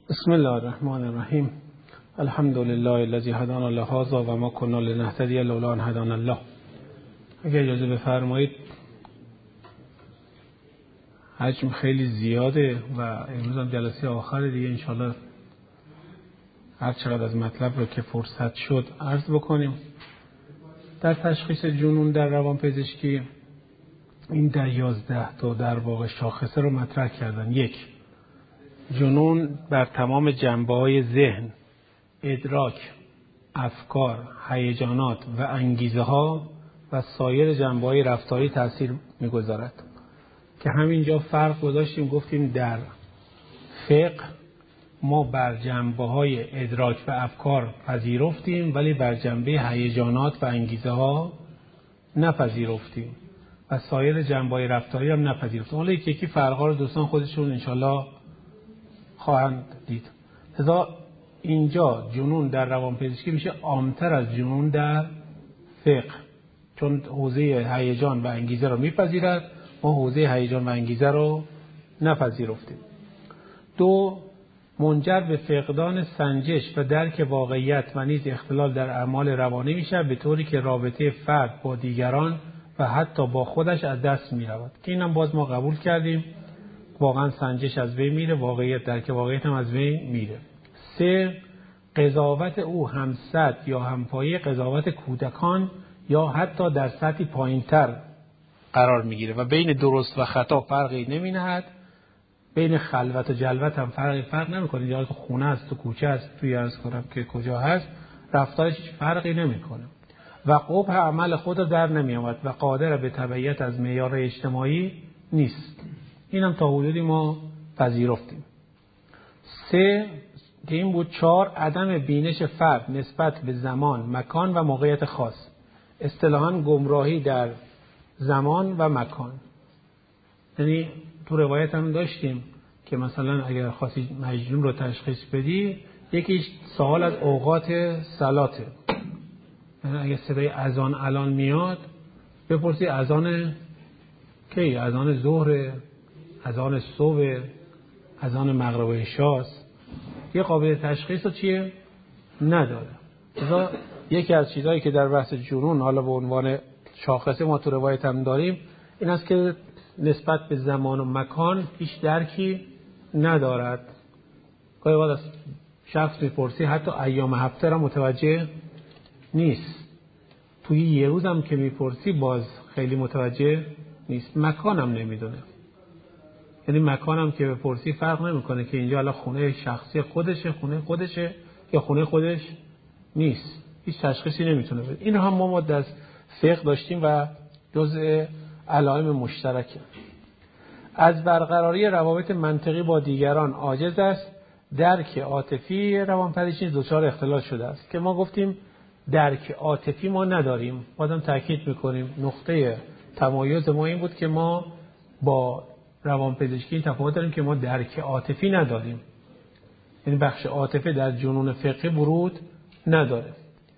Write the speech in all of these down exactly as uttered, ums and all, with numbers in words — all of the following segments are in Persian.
بسم الله الرحمن الرحیم. الحمد لله الذی هدانا لهذا و ما كنا لنهتدی لولا ان هدانا الله. اگر اجازه بفرمایید، حجم خیلی زیاده و امروز هم جلسه آخر دیگه، انشالله هر چقدر از مطلب رو که فرصت شد عرض بکنیم. در تشخیص جنون در روانپزشکی این در یازده تا در واقع شاخصه رو مطرح کردن. یک، جنون بر تمام جنبه‌های ذهن، ادراک، افکار، هیجانات و انگیزه ها و سایر جنبه‌های رفتاری تأثیر می‌گذارد که همینجا فرق گذاشتیم، گفتیم در فقه ما بر جنبه‌های ادراک و افکار پذیرفتیم ولی بر جنبه هیجانات و انگیزه ها نپذیرفتیم و سایر جنبه‌های رفتاری هم نپذیرفتیم. حالا یکی یکی فرق‌ها رو دوستان خودشون انشالله خواهند دید. لذا اینجا جنون در روانپزشکی میشه عامتر از جنون در فقه، چون حوزه هیجان و انگیزه رو میپذیرد، ما حوزه هیجان و انگیزه رو نپذیرفتیم. دو، منجر به فقدان سنجش و درک واقعیت و نیز اختلال در اعمال روانی میشه، به طوری که رابطه فرد با دیگران و حتی با خودش از دست میرود، که اینم باز ما قبول کردیم. واقعا سنجش از بین میره، واقعیت درک واقعیت هم از بین میره. سه، قضاوت او همسد یا همپایه قضاوت کودکان یا حتی در سطحی پایینتر قرار میگیره و بین درست و خطا فرقی نمینهد، بین خلوت و جلوت هم فرقی فرق نمیکنه، یا تو خونه است تو کوچه است توی عرض کنم که کجا هست، رفتارش هیچ فرقی نمیکنه و قبح عمل خود رو در نمیآمد و قادر به تبعیت از معیار اجتماعی نیست. اینم تا حدودی ما پذیرفتیم. سه که این بود. چهار، عدم بینش فرد نسبت به زمان، مکان و موقعیت خاص، اصطلاحاً گمراهی در زمان و مکان. یعنی تو روایت هم داشتیم که مثلا اگر خواستی مجنون رو تشخیص بدی، یکیش سوال از اوقات صلاته، یعنی اگر صدای اذان الان میاد بپرسی اذان کی؟ اذان ظهر، اذان صبح، اذان مغرب عشاست. یه قابلیت تشخیص رو چیه؟ نداره. لذا یکی از چیزهایی که در بحث جنون حالا به عنوان شاخصه ما تو روایت هم داریم این است که نسبت به زمان و مکان هیچ درکی ندارد. گاهی وقت از شخص میپرسی حتی ایام هفته را متوجه نیست، توی یه روز هم که میپرسی باز خیلی متوجه نیست، مکان هم نمیدونه. یعنی مکان هم که بپرسی فرق نمیکنه که اینجا الان خونه شخصی خودشه، خونه خودشه یا خونه خودش نیست، هیچ تشخیصی نمیتونه بده. این هم ما در فقه داشتیم و جزء علائم مشترکه. از برقراری روابط منطقی با دیگران عاجز است. درک عاطفی روانپزشکی دچار اختلال شده است، که ما گفتیم درک عاطفی ما نداریم. بازم تاکید میکنیم نقطه تمایز ما این بود که ما با روانپزشکی تفاوت داریم که ما درک عاطفی نداریم، یعنی بخش عاطفه در جنون فقهی ورود نداره.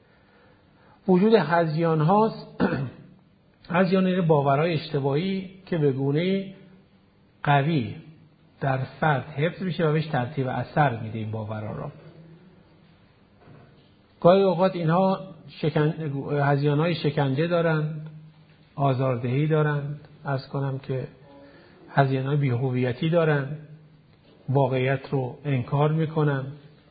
وجود هذیان هاست. هذیان یعنی باورهای اشتباهی که به گونه‌ای قوی در فرد حفظ میشه و بهش ترتیب اثر میده این باورها را. گاهی اوقات اینها شکن... هذیان های شکنجه دارند، آزاردهی دارند، عرض کنم که هذیان های بی‌هویتی دارند، واقعیت رو انکار میکنن.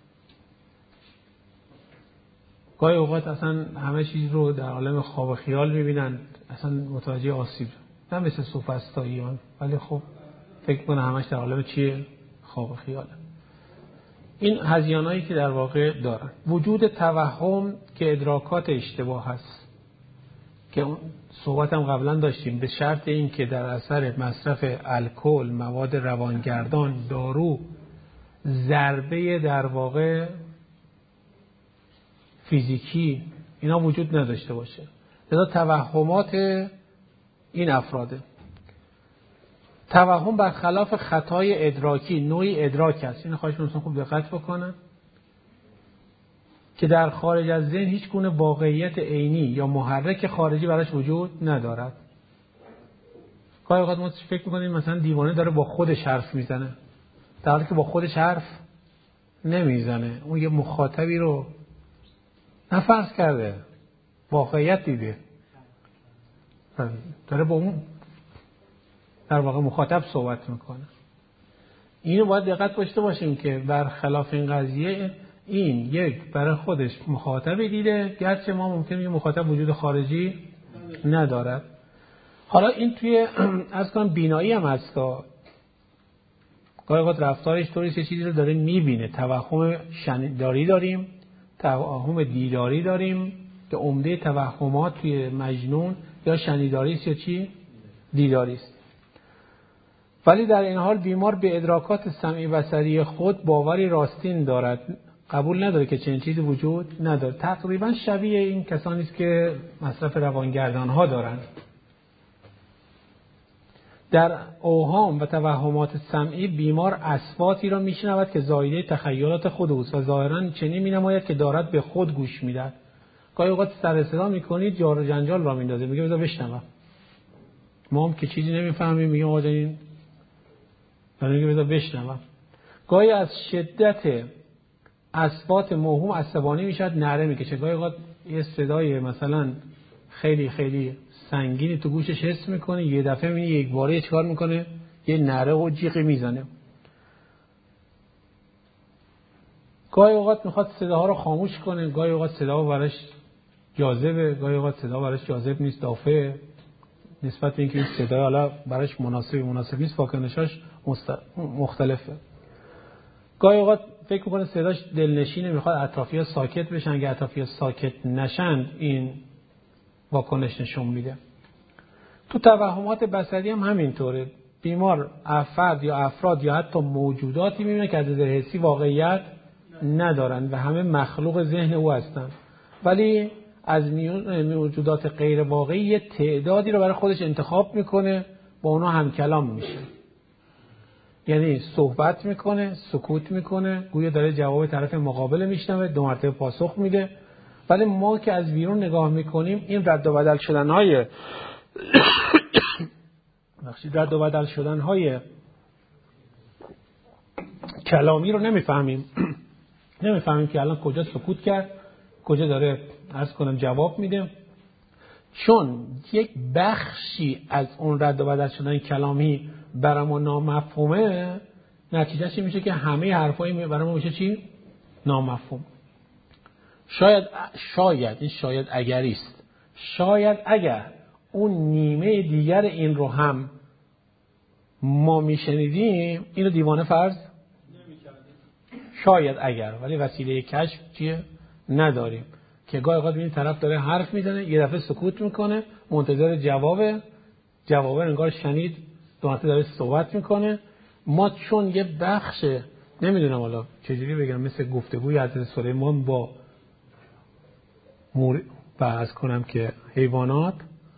گاهی اوقات اصلا همه چیز رو در عالم خواب و خیال میبینن، اصلا متوجه آسیب نه مثل سوفسطائیان، ولی خب فکر کنه همش در عالم چیه؟ خواب و خیاله. این هذیانایی که در واقع دارن. وجود توهم که ادراکات اشتباه هست، که اون صحبت هم قبلا داشتیم، به شرط این که در اثر مصرف الکل، مواد روانگردان، دارو، ضربه در واقع فیزیکی اینا وجود نداشته باشه. لذا توهمات این افراده. توهم برخلاف خطای ادراکی نوعی ادراک است. این خواهش می‌کنم خوب دقت بکنن که در خارج از ذهن هیچ گونه واقعیت عینی یا محرک خارجی براش وجود ندارد. گاهی اوقات ما فکر می‌کنیم مثلا دیوانه داره با خودش حرف میزنه، در حالی که با خودش حرف نمیزنه. اون یه مخاطبی رو نفرض کرده، واقعیت دیده، داره با اون در واقع مخاطب صحبت میکنه. اینو باید دقت داشته باشیم که برخلاف این قضیه این یک برای خودش مخاطبی دیده، گرچه ما ممکنه یه مخاطب وجود خارجی ندارد. حالا این توی از کنم بینایی هم هست، گاهی اوقات رفتارش طوری چه چیزی رو داره میبینه. توهم شنیداری داریم، توهم دیداری داریم که عمده توهمات توی مجنون یا شنیداری است یا چی؟ دیداری است. ولی در این حال بیمار به ادراکات سمعی بصری خود باوری راستین دارد، قبول نداره که چنین چیزی وجود نداره. تقریبا شبیه این کسانی است که مصرف روانگردان ها دارند. در اوهام و توهمات سمعی بیمار اصواتی را میشنود که زایده تخیلات خود اوست و ظاهرا چنین مینماید که دارد به خود گوش میدهد. گاهی اوقات سر صدا میکنید، جار و جنجال را میندازه، میگه بذار بشنوم. ما هم که چیزی نمیفهمیم میگه آقا این داره میگه بذار بشنوم. گاهی از شدت اصوات موهوم عصبانی میشد، نره میکشه. گاهی اوقات یه صدای مثلا خیلی خیلی سنگینی تو گوشش حس میکنه، یه دفعه میبینی یک باره چیکار میکنه، یه نره و جیغی میزنه. گاهی اوقات میخواد صداها رو خاموش کنه، گاهی اوقات صدا براش جاذبه، گاهی اوقات صدا براش جاذب نیست، دافعه. نسبت به اینکه این صدا حالا براش مناسب مناسب نیست، واکنشاش مختلفه. گاهی اوقات فکر میکنه صداش دلنشینه، میخواد اطرافی‌ها ساکت بشن، اگه اطرافی‌ها ساکت نشن این واکنش نشون میده. تو توهمات بصری هم همینطوره. بیمار افراد یا افراد یا حتی موجوداتی میبینه که از نظر حسی واقعیت ندارن و همه مخلوق ذهن او هستن، ولی از موجودات غیر واقعی یه تعدادی رو برای خودش انتخاب میکنه، با اونا هم کلام میشه. یعنی صحبت میکنه، سکوت میکنه، گویا داره جواب طرف مقابل میشنوه، دو مرتبه پاسخ میده. ولی ما که از بیرون نگاه میکنیم این رد و بدل شدنهای رد و بدل شدنهای کلامی رو نمیفهمیم. نمیفهمیم که الان کجا سکوت کرد، کجا داره عرض کنم جواب میده، چون یک بخشی از اون رد و بدل شدن کلامی برای ما نامفهومه. نتیجهش این میشه که همه حرفای برای ما میشه چی؟ نامفهوم. شاید شاید این شاید اگری است. شاید اگر اون نیمه دیگر این رو هم ما میشنیدیم اینو دیوانه فرض نمی‌کردیم. شاید اگر، ولی وسیله کشف چیه؟ نداریم. که گاهی اوقات این طرف داره حرف میزنه، یه دفعه سکوت میکنه، منتظر جوابه، جوابه انگار شنید، دو مرتبه داره صحبت میکنه. ما چون یه بخش نمیدونم حالا چجوری بگم، مثل گفتگوی حضرت سلیمان با مور بعض کنم که حیوانات،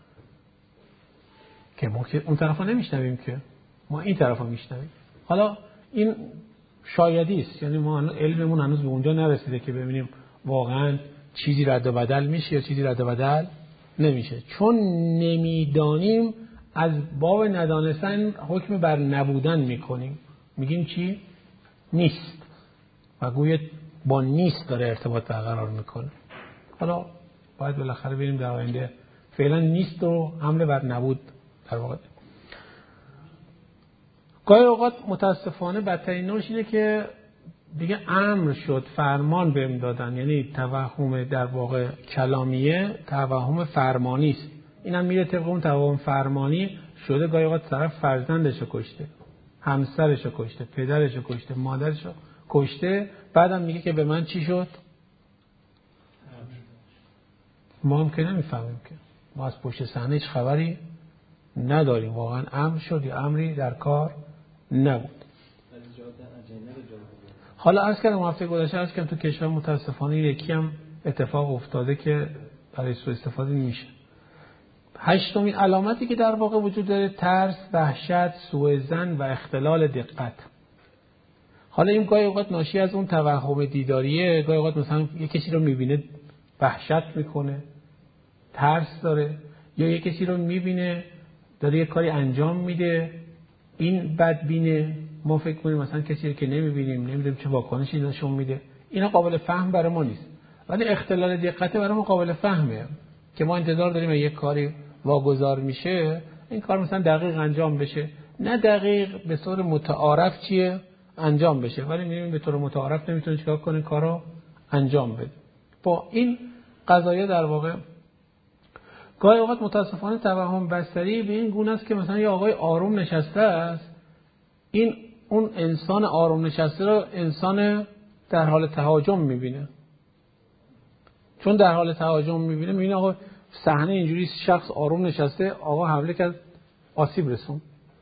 که ما که اون طرفا نمیشنویم، که ما این طرفا میشنویم. حالا این شایدی است، یعنی ما علممون هنوز به اونجا نرسیده که ببینیم واقعا چیزی رد و بدل میشه یا چیزی رد و بدل نمیشه. چون نمیدانیم از باب ندانستن حکم بر نبودن میکنیم، میگیم چی؟ نیست، و گویا با نیست داره ارتباط برقرار میکنه. حالا باید بالاخره بریم در آینده فعلا نیست رو حمله بر نبود در واقع. گاهی اوقات متاسفانه بدترین نوعش اینه که دیگه امر شد، فرمان بهم دادن، یعنی توهم در واقع کلامیه توهم فرمانی است. اینم میره طبق اون توهم فرمانی شده. گاهی اوقات طرف فرزندشو کشته، همسرشو کشته، پدرشو کشته، مادرشو کشته، بعدم میگه که به من چی شد؟ ما هم که نمیفهمیم، که ما از پشت صحنه هیچ خبری نداریم، واقعا امر شد یا امری در کار نبود. حالا عرض کردم هفته گذشته عرض کردم تو کشور متاسفانه یکی هم اتفاق افتاده که برای سوء استفاده میشه. هشتمین علامتی که در واقع وجود داره ترس، وحشت، سوء ظن و اختلال دقت. حالا این گاهی اوقات ناشی از اون توهم دیداریه. گاهی اوقات مثلا یک کسی رو میبینه وحشت میکنه، ترس داره، یا یک کسی رو میبینه داره یک کاری انجام میده، این بدبینه ما فکر کنیم مثلا کسی که نمیبینیم نمیدونیم چه واکنشی نشون میده، اینا قابل فهم برای ما نیست. ولی اختلال دقت برای ما قابل فهمه که ما انتظار داریم یک کاری واگذار میشه این کار مثلا دقیق انجام بشه، نه دقیق به طور متعارف چیه انجام بشه، ولی میبینیم به طور متعارف نمیتونه چیکار کنه کارو انجام بده. با این قضایا در واقع گاهی اوقات متاسفانه توهم بصری به این گونه است که مثلا یه آقای آروم نشسته است، این اون انسان آروم نشسته رو انسان در حال تهاجم میبینه، چون در حال تهاجم میبینه میبینه آقا صحنه اینجوری شخص آروم نشسته، آقا حمله کرد آسیب رسون.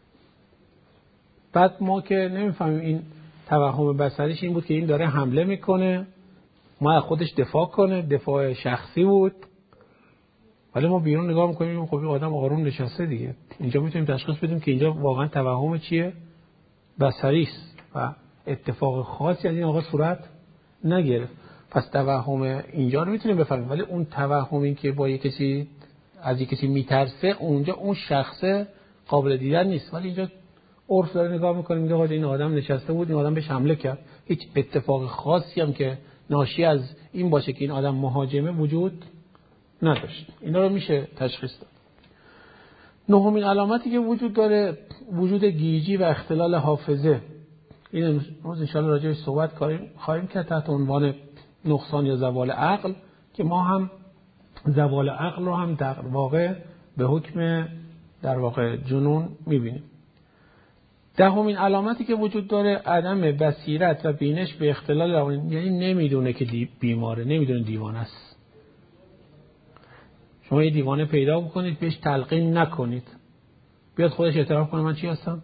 بعد ما که نمیفهمیم این توهم بصریش این بود که این داره حمله میکنه، ما از خودش دفاع کنه، دفاع شخصی بود، ولی ما بیرون نگاه میکنیم خب این آدم آروم نشسته دیگه. اینجا میتونیم تشخیص بدیم که اینجا واقعا توهم چیه؟ بصری است و اتفاق خاصی از این آقا صورت نگرفت. پس توهم اینجا رو میتونیم بفهمیم، ولی اون توهمی که با یک کسی از یک کسی میترسه اونجا اون شخص قابل دیدن نیست، ولی اینجا عرف داره نگاه میکنیم میگه این آدم نشسته بود، این آدم بهش حمله کرد، هیچ اتفاق خاصی هم که ناشی از این باشه که این آدم مهاجمه وجود نداشت. اینا رو میشه تشخیص داد. نهمین علامتی که وجود داره وجود گیجی و اختلال حافظه. این امروز ان شاءالله راجعش صحبت خواهیم کرد تحت عنوان نقصان یا زوال عقل، که ما هم زوال عقل رو هم در واقع به حکم در واقع جنون میبینیم. دهمین علامتی که وجود داره عدم بصیرت و بینش به اختلال روانی، یعنی نمیدونه که بیماره، نمیدونه دیوانه است. شما یه دیوانه پیدا بکنید بهش تلقین نکنید، بیاد خودش اعتراف کنه من چی هستم.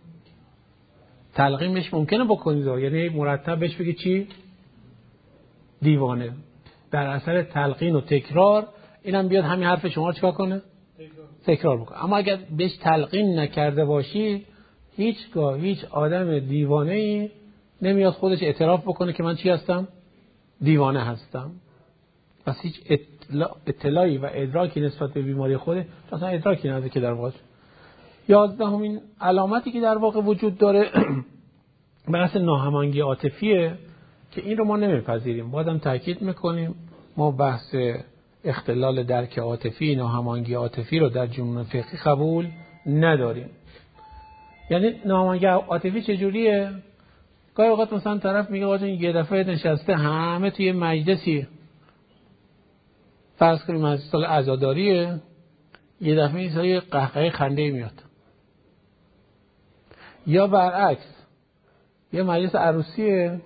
تلقین بهش ممکنه بکنید، یعنی مرتب بهش بگید چی؟ دیوانه. در اثر تلقین و تکرار اینم بیاد همین حرف شما رو چیکار کنه؟ تکرار بکنه. اما اگر بهش تلقین نکرده باشید هیچگاه هیچ آدم دیوانه‌ای نمیاد خودش اعتراف بکنه که من چی هستم؟ دیوانه هستم. پس هیچ اطلاع اطلاعی و ادراکی نسبت به بیماری خوده اصلا ادراکی نداره که در واقع. یازدهمین علامتی که در واقع وجود داره بحث ناهماهنگی عاطفیه که این رو ما نمیپذیریم. بازم تاکید میکنیم ما بحث اختلال درک عاطفی، ناهماهنگی عاطفی رو در جنون فقهی قبول نداریم. یعنی ناهماهنگی عاطفی چجوریه؟ گاهی اوقات مثلا طرف میگه آقا یه دفعه نشسته همه توی مجلسی، فرض کنیم مجلس سال عزاداریه، یه دفعه یه قهقه خنده میاد. یا برعکس یه مجلس عروسیه،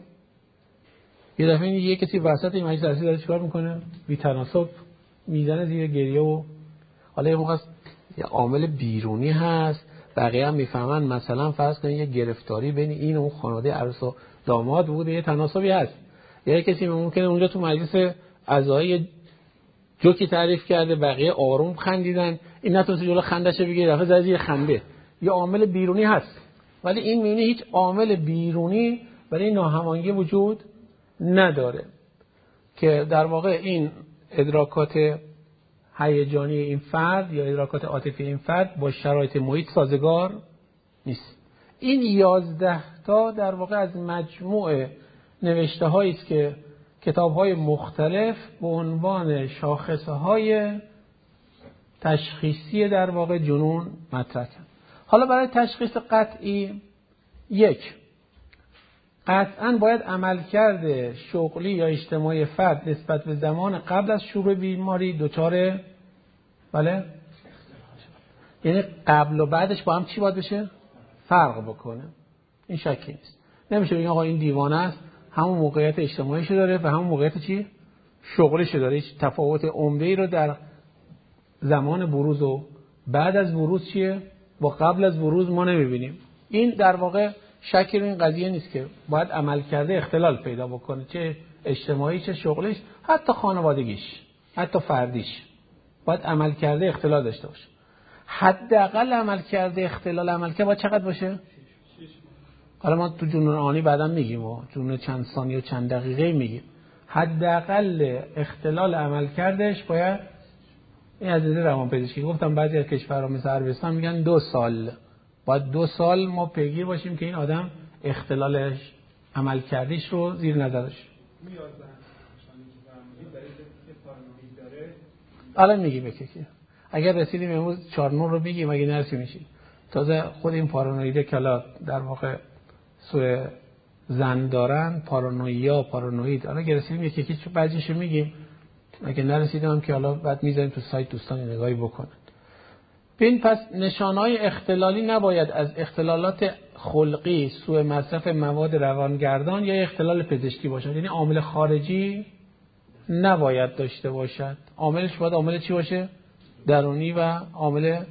یه دفعه یه کسی وسط این مجلس عروسی داره چیکار میکنه؟ بی تناسب میزنه زیر گریه. و حالا یه موقع یه عامل بیرونی هست، بقیه هم میفهمن، مثلا فرض کنید یه گرفتاری بین این و اون خانواده عروس و داماد بوده، یه تناسبی هست. یه کسی ممکنه اونجا تو مجلس عزایی جوکی تعریف کرده، بقیه آروم خندیدن، این نتونسته جلو خندش بگیره، دفعه زد زیر خنده. یه عامل بیرونی هست، ولی این میونه هیچ عامل بیرونی برای ناهماهنگی وجود نداره که در واقع این ادراکات هیجانی این فرد یا ادراکات عاطفی این فرد با شرایط محیط سازگار نیست. این یازده تا در واقع از مجموع نوشته هایی است که کتاب های مختلف به عنوان شاخصه های تشخیصی در واقع جنون مطرح کردن. حالا برای تشخیص قطعی، یک، قطعاً باید عملکرد شغلی یا اجتماعی فرد نسبت به زمان قبل از شروع بیماری دچار بله یعنی قبل و بعدش با هم چی باید بشه؟ فرق بکنه. این شکی نیست. نمیشه بگیم آقا این دیوانه است، همون موقعیت اجتماعیشو داره و همون موقعیت چی؟ شغلیشو داره. هیچ تفاوت عمده‌ای رو در زمان بروز و بعد از بروز چیه؟ با قبل از بروز ما نمیبینیم. این در واقع شکی رو این قضیه نیست که باید عمل کرده اختلال پیدا بکنه، چه اجتماعی چه شغلیش، حتی خانوادگیش، حتی فردیش باید عمل کرده اختلال داشته باشه. حداقل عمل کرده اختلال عمل کرده باید چقدر باشه؟ حالا ما تو جنون آنی بعدا میگیم و جنون چند ثانیه و چند دقیقه میگیم. حداقل اختلال عمل کردش باید این از نظر روانپزشکی گفتم بعضی از کشورها مثل عربستان میگن دو سال، باید دو سال ما پیگیر باشیم که این آدم اختلالش عمل کردیش رو زیر نظرش. الان میگی بکی اگر رسیدیم امروز چهار نور رو میگیم اگه نرسی میشیم تازه خود این پارانویده که الان در واقع سوء زن دارن پارانویا پارانوید الان اگه رسیدیم یکی یکی بعضیشو میگیم اگه نرسیدیم هم که حالا بعد میذاریم تو سایت دوستان نگاهی بکنن. ببین پس نشانهای اختلالی نباید از اختلالات خلقی سوء مصرف مواد روانگردان یا اختلال پزشکی باشد، یعنی عامل خارجی نباید داشته باشد. عاملش باید عامل چی باشه؟ درونی و عامل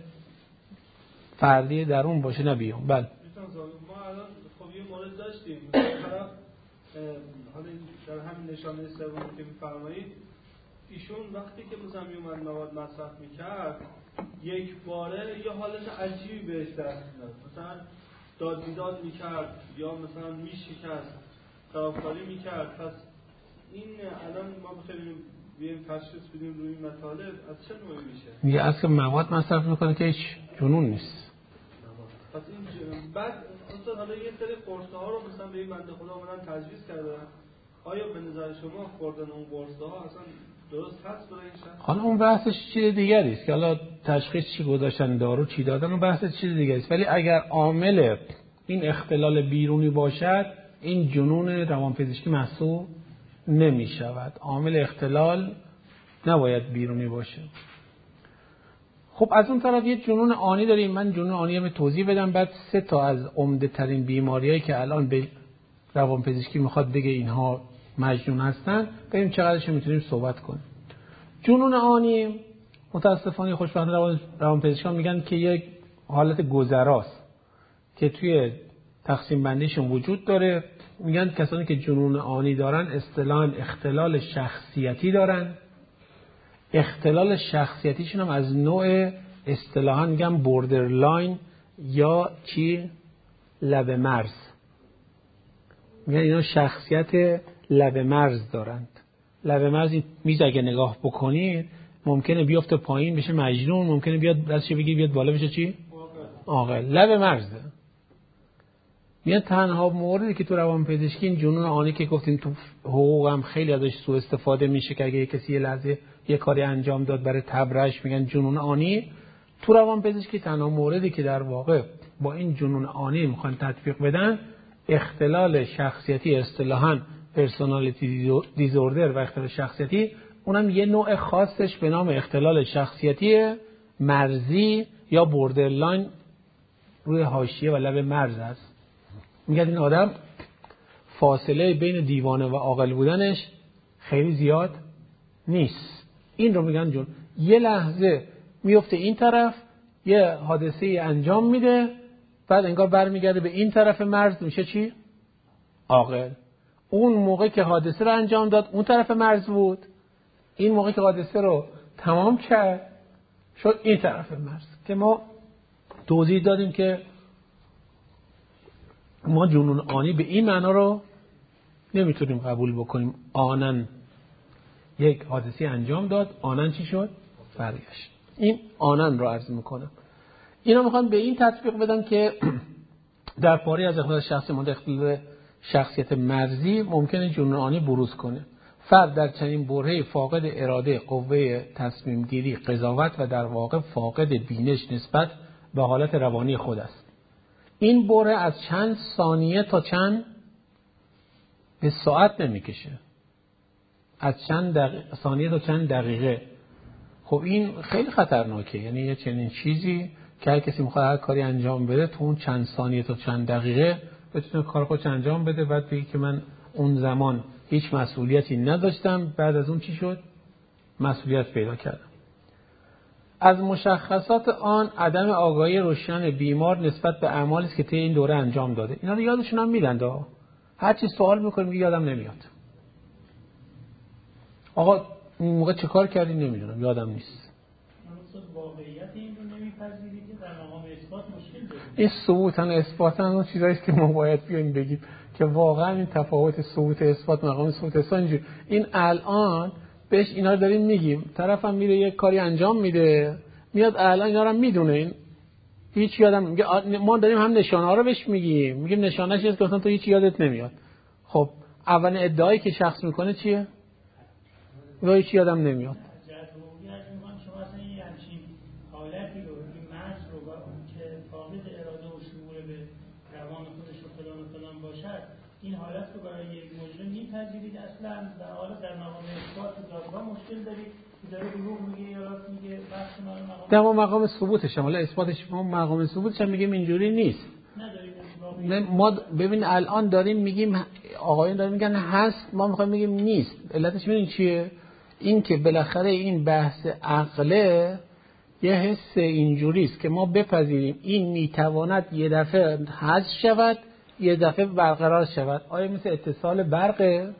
فردی درون باشه نه بیرون. بله ما الان خب یه مورد داشتیم طرف حالا در همین نشانه سومی که می‌فرمایید ایشون وقتی که مثلا میومد مواد مصرف میکرد یک باره یه حالت عجیبی بهش دست میداد، مثلا داد بیداد میکرد یا مثلا میشکست طرفداری میکرد. پس این الان ما بخوایم بیایم تشخیص بدیم روی این مطالب از چه نوعی میشه؟ میگه اصلا مواد مصرف میکنه که هیچ جنون نیست. پس این ج... بعد اصلا حالا یه سری قرصه ها رو مثلا به این بنده خدا اومدن تجویز کردن، آیا به نظر شما خوردن اون قرصه ها اصلا درست هست برای این شخص؟ حالا اون بحثش چیز دیگری است که حالا تشخیص چی گذاشتن دارو چی دادن اون بحث چیز دیگری است، ولی اگر عامل این اختلال بیرونی باشد این جنون روانپزشکی محسوب نمی شود. عامل اختلال نباید بیرونی باشه. خب از اون طرف یه جنون آنی داریم. من جنون آنی هم توضیح بدم بعد سه تا از عمده ترین بیماریایی که الان به روانپزشکی میخواد بگه اینها مجنون هستن ببینیم چقدرش میتونیم صحبت کنیم. جنون آنی متاسفانه خوشبختانه روان روانپزشکان میگن که یک حالت گذراست که توی تقسیم بندیشون وجود داره. میگن کسانی که جنون آنی دارن اصطلاحاً اختلال شخصیتی دارن. اختلال شخصیتیشون هم از نوع اصطلاحاً میگن بوردرلاین یا چی لب مرز. میگن اینا شخصیت لب مرز دارند. لب مرز این میز اگه نگاه بکنید ممکنه بیفته پایین بشه مجنون، ممکنه بیاد دستش بگیر بیاد بالا بشه چی؟ عاقل. لب مرزه. میاد تنها موردی که تو روانپزشکی این جنون آنی که گفتیم تو حقوق هم خیلی ازش سوء استفاده میشه که اگه کسی یه لحظه یه کاری انجام داد برای تبرش میگن جنون آنی. تو روانپزشکی تنها موردی که در واقع با این جنون آنی میخوان تطبیق بدن اختلال شخصیتی اصطلاحاً پرسونالیتی دیزوردر و اختلال شخصیتی، اونم یه نوع خاصش به نام اختلال شخصیتی مرزی یا بوردرلاین روی حاشیه و لب مرز است. میگن این آدم فاصله بین دیوانه و عاقل بودنش خیلی زیاد نیست. این رو میگن جون. یه لحظه میفته این طرف یه حادثه انجام میده بعد انگار برمیگرده به این طرف مرز میشه چی؟ عاقل. اون موقع که حادثه رو انجام داد اون طرف مرز بود، این موقع که حادثه رو تمام کرد شد این طرف مرز. که ما توضیح دادیم که ما جنون آنی به این معنا رو نمیتونیم قبول بکنیم. آنن یک حادثه انجام داد آنن چی شد؟ برگشت. این آنن رو عرض میکنم. اینا میخوان به این تطبیق بدن که در پاره از اختلال شخصی مورد اختلال شخصیت مرزی ممکنه جنون آنی بروز کنه. فرد در چنین برهه فاقد اراده، قوه تصمیم گیری، قضاوت و در واقع فاقد بینش نسبت به حالت روانی خود است. این بره از چند ثانیه تا چند به ساعت نمیکشه، از چند دق... ثانیه تا چند دقیقه. خب این خیلی خطرناکه. یعنی یه چنین چیزی که هر کسی میخواد هر کاری انجام بده تو اون چند ثانیه تا چند دقیقه بتونه کار خودش انجام بده بعد بگه که من اون زمان هیچ مسئولیتی نداشتم بعد از اون چی شد؟ مسئولیت پیدا کردم. از مشخصات آن عدم آگاهی روشن بیمار نسبت به اعمالی است که طی این دوره انجام داده. اینا رو یادشون هم میدن. هر چی سوال میکنیم میگه یادم نمیاد. آقا این موقع چه کار کردی نمیدونم یادم نیست. واقعیت این رو نمیپذیری که در مقام اثبات مشکل داره. این ثبوتن اثباتن اون چیزایی است که ما باید بیایم بگیم که واقعا این تفاوت ثبوت اثبات مقام ثبوت اثبات اینجوری. این الان بهش اینا رو داریم میگیم، طرفم میره یک کاری انجام میده میاد الان اینا رو هم میدونه این هیچ یادم میگه ما داریم هم نشانه ها رو بهش میگیم، میگیم نشانه‌اش اینه که مثلا تو هیچ یادت نمیاد. خب اول ادعایی که شخص میکنه چیه؟ و هیچ یادم نمیاد. شما اصلا این همچین حالتی رو این مرز رو با اون که فاقد اراده و شعور به روان خودش و فلان و فلان باشد، این حالت رو برای یک مجرم میپذیرید اصلا؟ در حال در مقام اثبات و دادگاه مشکل دارید که داره دروغ میگه یا راست میگه؟ بحث ما مقام در مقام ثبوتش، حالا اثباتش ما مقام ثبوتش هم میگیم اینجوری نیست. ندارید. ما ببین الان داریم میگیم آقایون داریم میگن هست، ما میخوایم میگیم نیست. علتش ببین چیه؟ این که بالاخره این بحث عقله یه حس اینجوری است که ما بپذیریم این میتواند یه دفعه حذف شود یه دفعه برقرار شود. آیا مثل اتصال برقه؟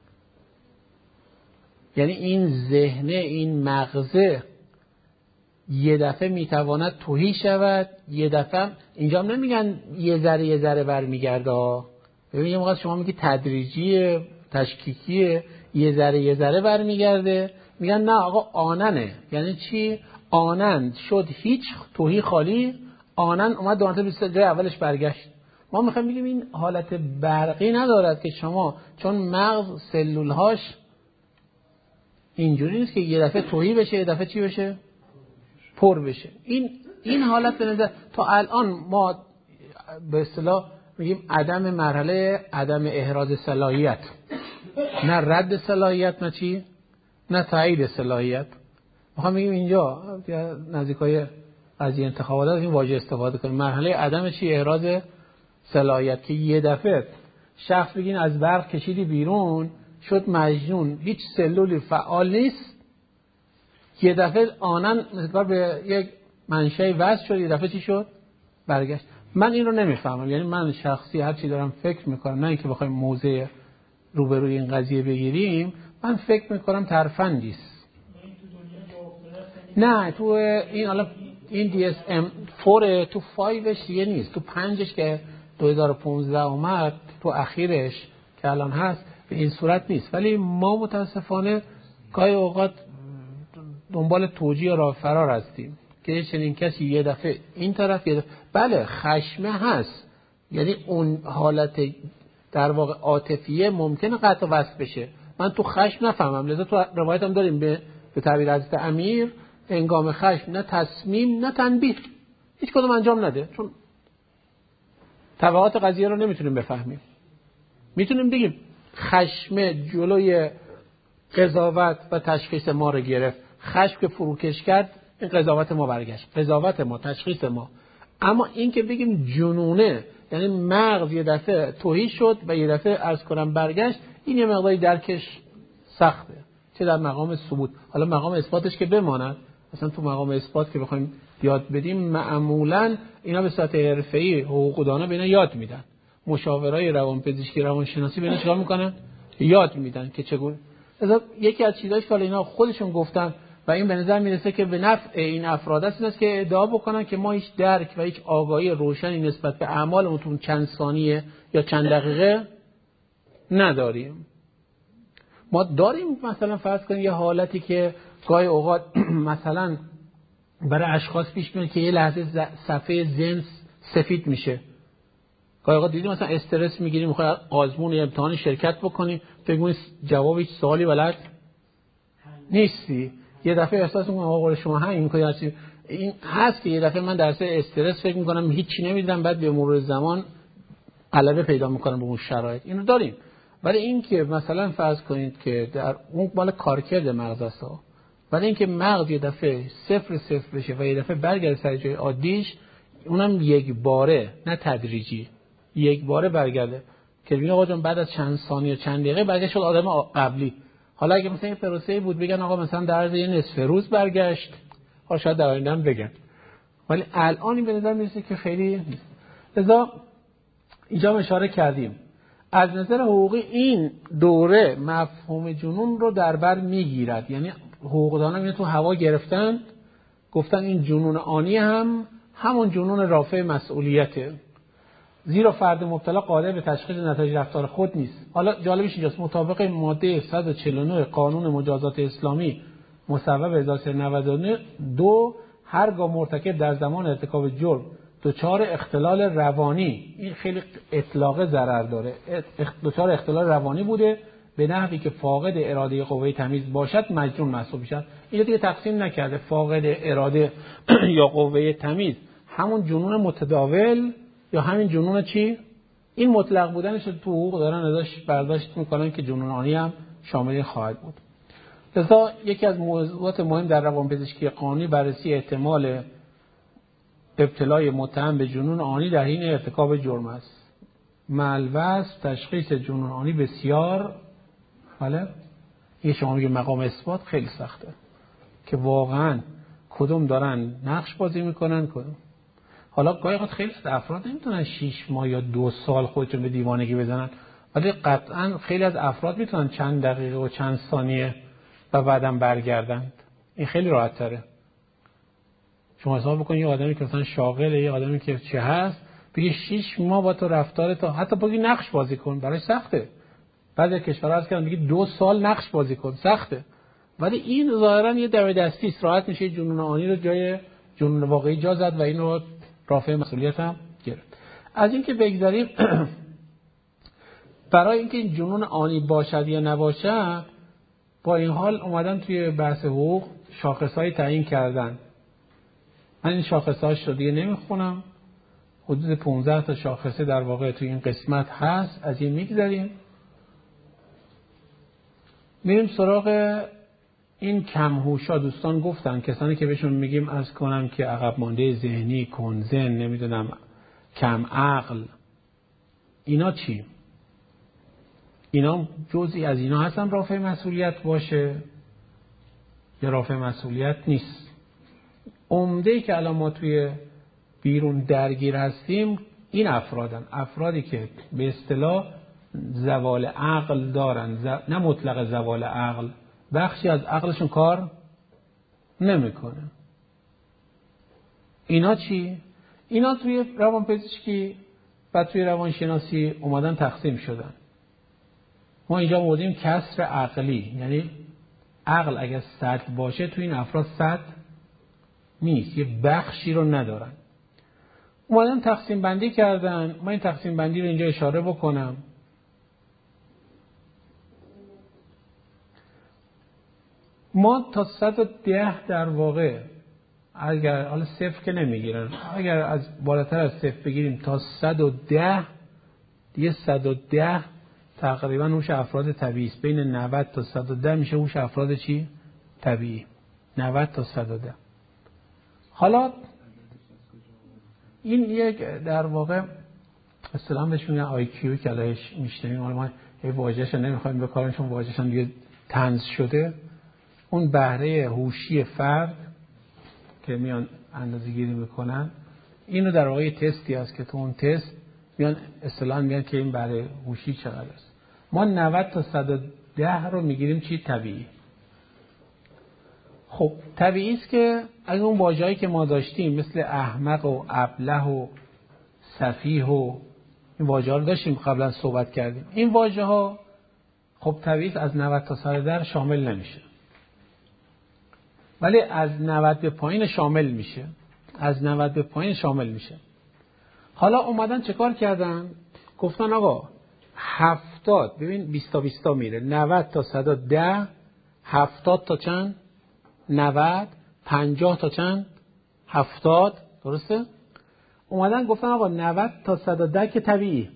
یعنی این ذهنه، این مغزه یه دفعه میتواند تهی شود یه دفعه. اینجا هم نمیگن یه ذره یه ذره برمیگرده. ببین یه موقع شما میگی تدریجیه، تشکیکیه، یه ذره یه ذره برمیگرده. میگن نه آقا آننه. یعنی چی؟ آنن شد هیچ، تهی خالی، آنن اومد دوانته بیست جای اولش برگشت. ما میخوایم بگیم این حالت برقی ندارد که شما چون مغز سلولهاش اینجوری نیست که یه دفعه تهی بشه یه دفعه چی بشه؟ پر بشه. این این حالت به نظر تا الان ما به اصطلاح میگیم عدم مرحله عدم احراز صلاحیت، نه رد صلاحیت نه چی؟ نه تایید صلاحیت. میخوام بگیم اینجا نزدیکای قضیه انتخابات از این واژه استفاده کنیم. مرحله عدم چی؟ احراز صلاحیت، که یه دفعه شخص بگین از برق کشیدی بیرون شد مجنون، هیچ سلولی فعال نیست، یه دفعه آنن مثل به یک منشأ وصل شد یه دفعه چی شد؟ برگشت. من این رو نمیفهمم. یعنی من شخصی هر چی دارم فکر میکنم، نه اینکه بخوایم موضع روبروی این قضیه بگیریم، من فکر میکنم ترفندی است. نه تو این حالا این دی اس ام چهار تو پنجش دیگه نیست، تو پنجش که دو هزار و پانزده اومد، تو اخیرش که الان هست به این صورت نیست. ولی ما متاسفانه گاهی اوقات دنبال توجیه راه فرار هستیم که چنین کسی یه دفعه این طرف یه دفعه بله خشمه هست، یعنی اون حالت در واقع عاطفیه ممکنه قطع و وصل بشه. من تو خشم نفهمم، لذا تو روایت هم داریم به به تعبیر حضرت امیر هنگام خشم نه تصمیم نه تنبیه، هیچ کدوم انجام نده، چون تبعات قضیه رو نمیتونیم بفهمیم. میتونیم بگیم خشم جلوی قضاوت و تشخیص ما رو گرفت، خشم که فروکش کرد این قضاوت ما برگشت، قضاوت ما، تشخیص ما. اما این که بگیم جنونه، یعنی مغز یه دفعه تهی شد و یه دفعه عرض کنم برگشت، این یه مقداری درکش سخته، چه در مقام ثبوت. حالا مقام اثباتش که بماند، مثلا تو مقام اثبات که بخوایم یاد بدیم معمولا اینا به صورت حرفه‌ای حقوقدانا به اینا یاد میدن، مشاورای روانپزشکی روانشناسی به اینا چیکار میکنن؟ یاد میدن که چگونه. مثلا یکی از چیزاش که اینا خودشون گفتن و این به نظر میرسه که به نفع این افراد است، این است که ادعا بکنن که ما هیچ درک و هیچ آگاهی روشنی نسبت به اعمالمون تو چند ثانیه یا چند دقیقه نداریم. ما داریم مثلا فرض کنیم یه حالتی که گاهی اوقات مثلا برای اشخاص پیش میاد که یه لحظه صفحه ذهن سفید میشه. گاهی اوقات دیدیم مثلا استرس میگیریم، میخوای آزمون یا امتحان شرکت بکنی، فکر جواب هیچ سوالی بلد نیستی، یه دفعه احساس میکنم آقا شما همین میکنید. این هست که یه دفعه من در سر استرس فکر میکنم هیچی نمیدونم، بعد به مرور زمان غلبه پیدا میکنم به اون شرایط. اینو داریم. ولی این که مثلا فرض کنید که در اون مال کارکرد مغز است، ولی این که مغز یه دفعه صفر صفر بشه و یه دفعه برگرده سر جای عادیش، اونم یک باره نه تدریجی، یک باره برگرده که ببین آقا جان بعد از چند ثانیه چند دقیقه برگشت شد آدم قبلی. حالا اگه مثلا این پروسه‌ای بود بگن آقا مثلا در عرض یه نصف روز برگشت، حالا شاید در آینده هم بگن، ولی الان این به نظر میرسه که خیلی نیست. لذا اینجا اشاره کردیم از نظر حقوقی این دوره مفهوم جنون رو در بر میگیرد. یعنی حقوقدانا اینو تو هوا گرفتن، گفتن این جنون آنی هم همون جنون رافع مسئولیته، زیرا فرد مبتلا قادر به تشخیص نتایج رفتار خود نیست. حالا جالبش اینجاست، مطابق ماده صد و چهل و نه قانون مجازات اسلامی مصوب هزار و سیصد و نود و دو، هرگاه مرتکب در زمان ارتکاب جرم دچار اختلال روانی، این خیلی اطلاق ضرر داره، دچار اختلال روانی بوده به نحوی که فاقد اراده قوه تمیز باشد مجنون محسوب میشد. اینو دیگه تقسیم نکرده فاقد اراده یا قوه تمیز همون جنون متداول یا همین جنون چی؟ این مطلق بودنش تو حقوق دارن ازش برداشت میکنن که جنون آنی هم شامل خواهد بود. لذا یکی از موضوعات مهم در روانپزشکی قانونی بررسی احتمال ابتلای متهم به جنون آنی در حین ارتکاب جرم است. ملوث تشخیص جنون آنی بسیار بله یه شما میگه مقام اثبات خیلی سخته که واقعا کدوم دارن نقش بازی میکنن کدوم. حالا گاهی وقت خیلی از افراد نمیتونن شش ماه یا دو سال خودشون به دیوانگی بزنن، ولی قطعا خیلی از افراد میتونن چند دقیقه و چند ثانیه و بعدم برگردند. این خیلی راحت تره. شما حساب بکنید یه آدمی که مثلا شاغله، یه آدمی که چه هست، بگی شش ماه با تو رفتار تا حتی بگی نقش بازی کن، براش سخته. بعضی کشورها هست که میگه دو سال نقش بازی کن، سخته. ولی این ظاهرا یه دم دستی است، راحت میشه جنون آنی رو جای جنون واقعی جا زد و این رو رافع مسئولیت هم گرفت. از اینکه بگذاریم برای اینکه این جنون آنی باشد یا نباشد، با این حال اومدن توی بحث حقوق شاخصهای تعیین کردن. من این شاخصهاش رو دیگه نمیخونم، حدود پانزده تا شاخصه در واقع توی این قسمت هست، از این میگذاریم. میریم سراغ این کمهوشا. دوستان گفتن کسانی که بهشون میگیم از کنم که عقب مانده ذهنی، کنزن، نمیدونم کم عقل، اینا چی؟ اینا جزئی از اینا هستن رافع مسئولیت باشه یا رافع مسئولیت نیست؟ عمده‌ای که الان ما توی بیرون درگیر هستیم این افرادن، افرادی که به اصطلاح زوال عقل دارن، ز... نه مطلق زوال عقل، بخشی از عقلشون کار نمیکنه. اینا چی؟ اینا توی روانپزشکی و توی روانشناسی اومدن تقسیم شدن. ما اینجا بودیم کسر عقلی، یعنی عقل اگر صد باشه توی این افراد صد نیست، یه بخشی رو ندارن. اومدن تقسیم بندی کردن. من این تقسیم بندی رو اینجا اشاره بکنم. ما تا صد و ده در واقع، اگر حالا صفر که نمیگیرن، اگر از بالاتر از صفر بگیریم تا صد و ده، دیگه صد و ده تقریبا هوش افراد طبیعی است. بین نود تا صد و ده میشه هوش افراد چی؟ طبیعی. نود تا صد و ده. حالا این یک در واقع اصطلاحاً بهش میگن آی کیو که الهش میشنویم، حالا ما این واژه‌اش نمیخوایم بکاریم چون واژه‌اش هم دیگه طنز شده. اون بهره هوشی فرد که میان اندازه‌گیری میکنن، اینو در واقع تستی است که تو اون تست میان اصطلاحاً میگن که این بهره هوشی چقدر است. ما نود تا صد و ده رو میگیریم چی؟ طبیعی. خب طبیعی است که اگه اون واژه‌ای که ما داشتیم مثل احمق و ابله و سفیه و این واژه‌ها رو داشتیم قبلا صحبت کردیم، این واژه‌ها خب طبیعی است از نود تا صد و ده شامل نمیشه، ولی از نود به پایین شامل میشه. از نود به پایین شامل میشه. حالا اومدن چه کار کردن؟ گفتن آقا هفتاد، ببین بیست تا بیست تا میره، نود تا صد و ده، هفتاد تا چند؟ نود، پنجاه تا چند؟ هفتاد، درسته؟ اومدن گفتن آقا نود تا صد و ده که طبیعی.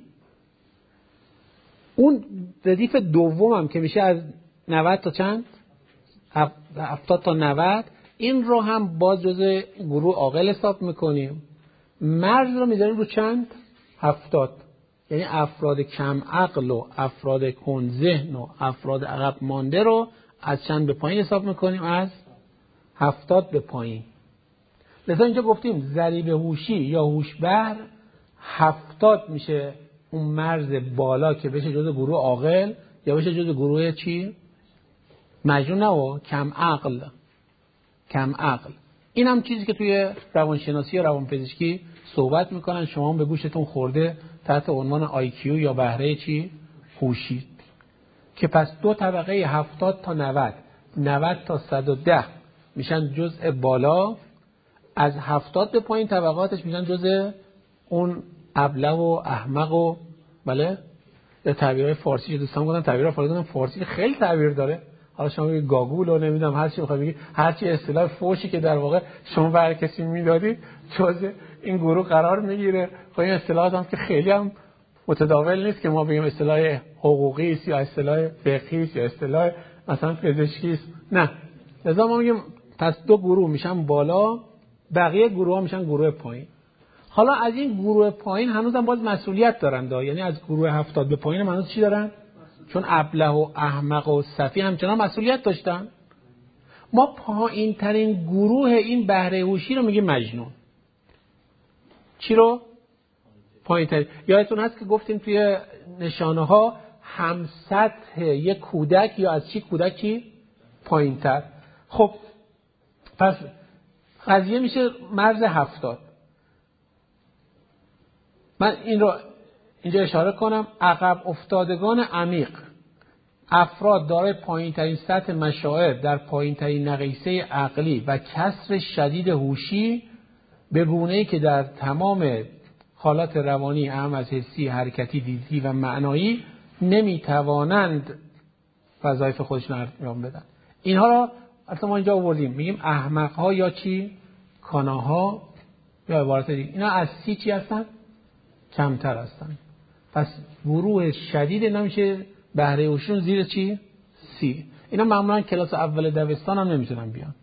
اون ردیف دوم هم که میشه از نود تا چند؟ هفتاد تا نود، این رو هم باز جزء گروه عاقل حساب میکنیم. مرز رو میذاریم رو چند؟ هفتاد. یعنی افراد کم عقل و افراد کن ذهن و افراد عقب مانده رو از چند به پایین حساب میکنیم؟ از هفتاد به پایین. لذا اینجا گفتیم ضریب هوشی یا هوشبر هفتاد میشه اون مرز بالا که بشه جزء گروه عاقل یا بشه جزء گروه چی؟ مجنون و کم عقل. کم عقل. این هم چیزی که توی روانشناسی یا روانپزشکی صحبت میکنن، شما هم به گوشتون خورده تحت عنوان آی کیو یا بهره چی؟ هوشی. که پس دو طبقه هفتاد تا نود، نود تا صد و ده میشن جزء بالا، از هفتاد به پایین طبقاتش میشن جزء اون ابله و احمق و بله یا تعبیرهای فارسی که دوستان گفتن تعبیرهای فارسی گفتن فارسی خیلی تعبیر داره. حالا شما میگید گاگول و نمیدونم هر چی بخوای بگی، هر چی اصطلاح فوشی که در واقع شما بر کسی میدادید جزء این گروه قرار میگیره. خب این اصطلاحات هم که خیلی هم متداول نیست که ما بگیم اصطلاح حقوقی است یا اصطلاح فقهی است یا اصطلاح مثلا پزشکی است. نه، لذا ما میگیم پس دو گروه میشن بالا، بقیه گروه ها میشن گروه پایین. حالا از این گروه پایین هنوزم باز مسئولیت دارن دا. یعنی از گروه هفتاد به پایین هنوز چی دارن؟ چون ابله و احمق و سفی همچنان مسئولیت داشتن. ما پایین ترین گروه این بهره هوشی رو میگیم مجنون. چی رو؟ پایین ترین. یادتون هست که گفتیم توی نشانه ها هم سطح یک کودک یا از چی کودکی پایین تر. خب پس قضیه میشه مرز هفتاد. من این رو اینجا اشاره کنم. عقب افتادگان عمیق، افراد دارای پایین ترین سطح مشاعر در پایین ترین نقیصه عقلی و کسر شدید هوشی به گونه‌ای که در تمام حالات روانی اهم از حسی، حرکتی، دیدی و معنایی نمیتوانند وظایف خودشون رو انجام بدن. اینها را اصلا ما اینجا آوردیم میگیم احمق‌ها یا چی؟ کاناها یا عبارت دیگه. اینا از سی چی هستن؟ کمتر هستن. پس گروه شدید اینا میشه بهره هوشیشون زیر چی؟ سی. اینا معمولا کلاس اول دبستان هم نمیتونن بیان.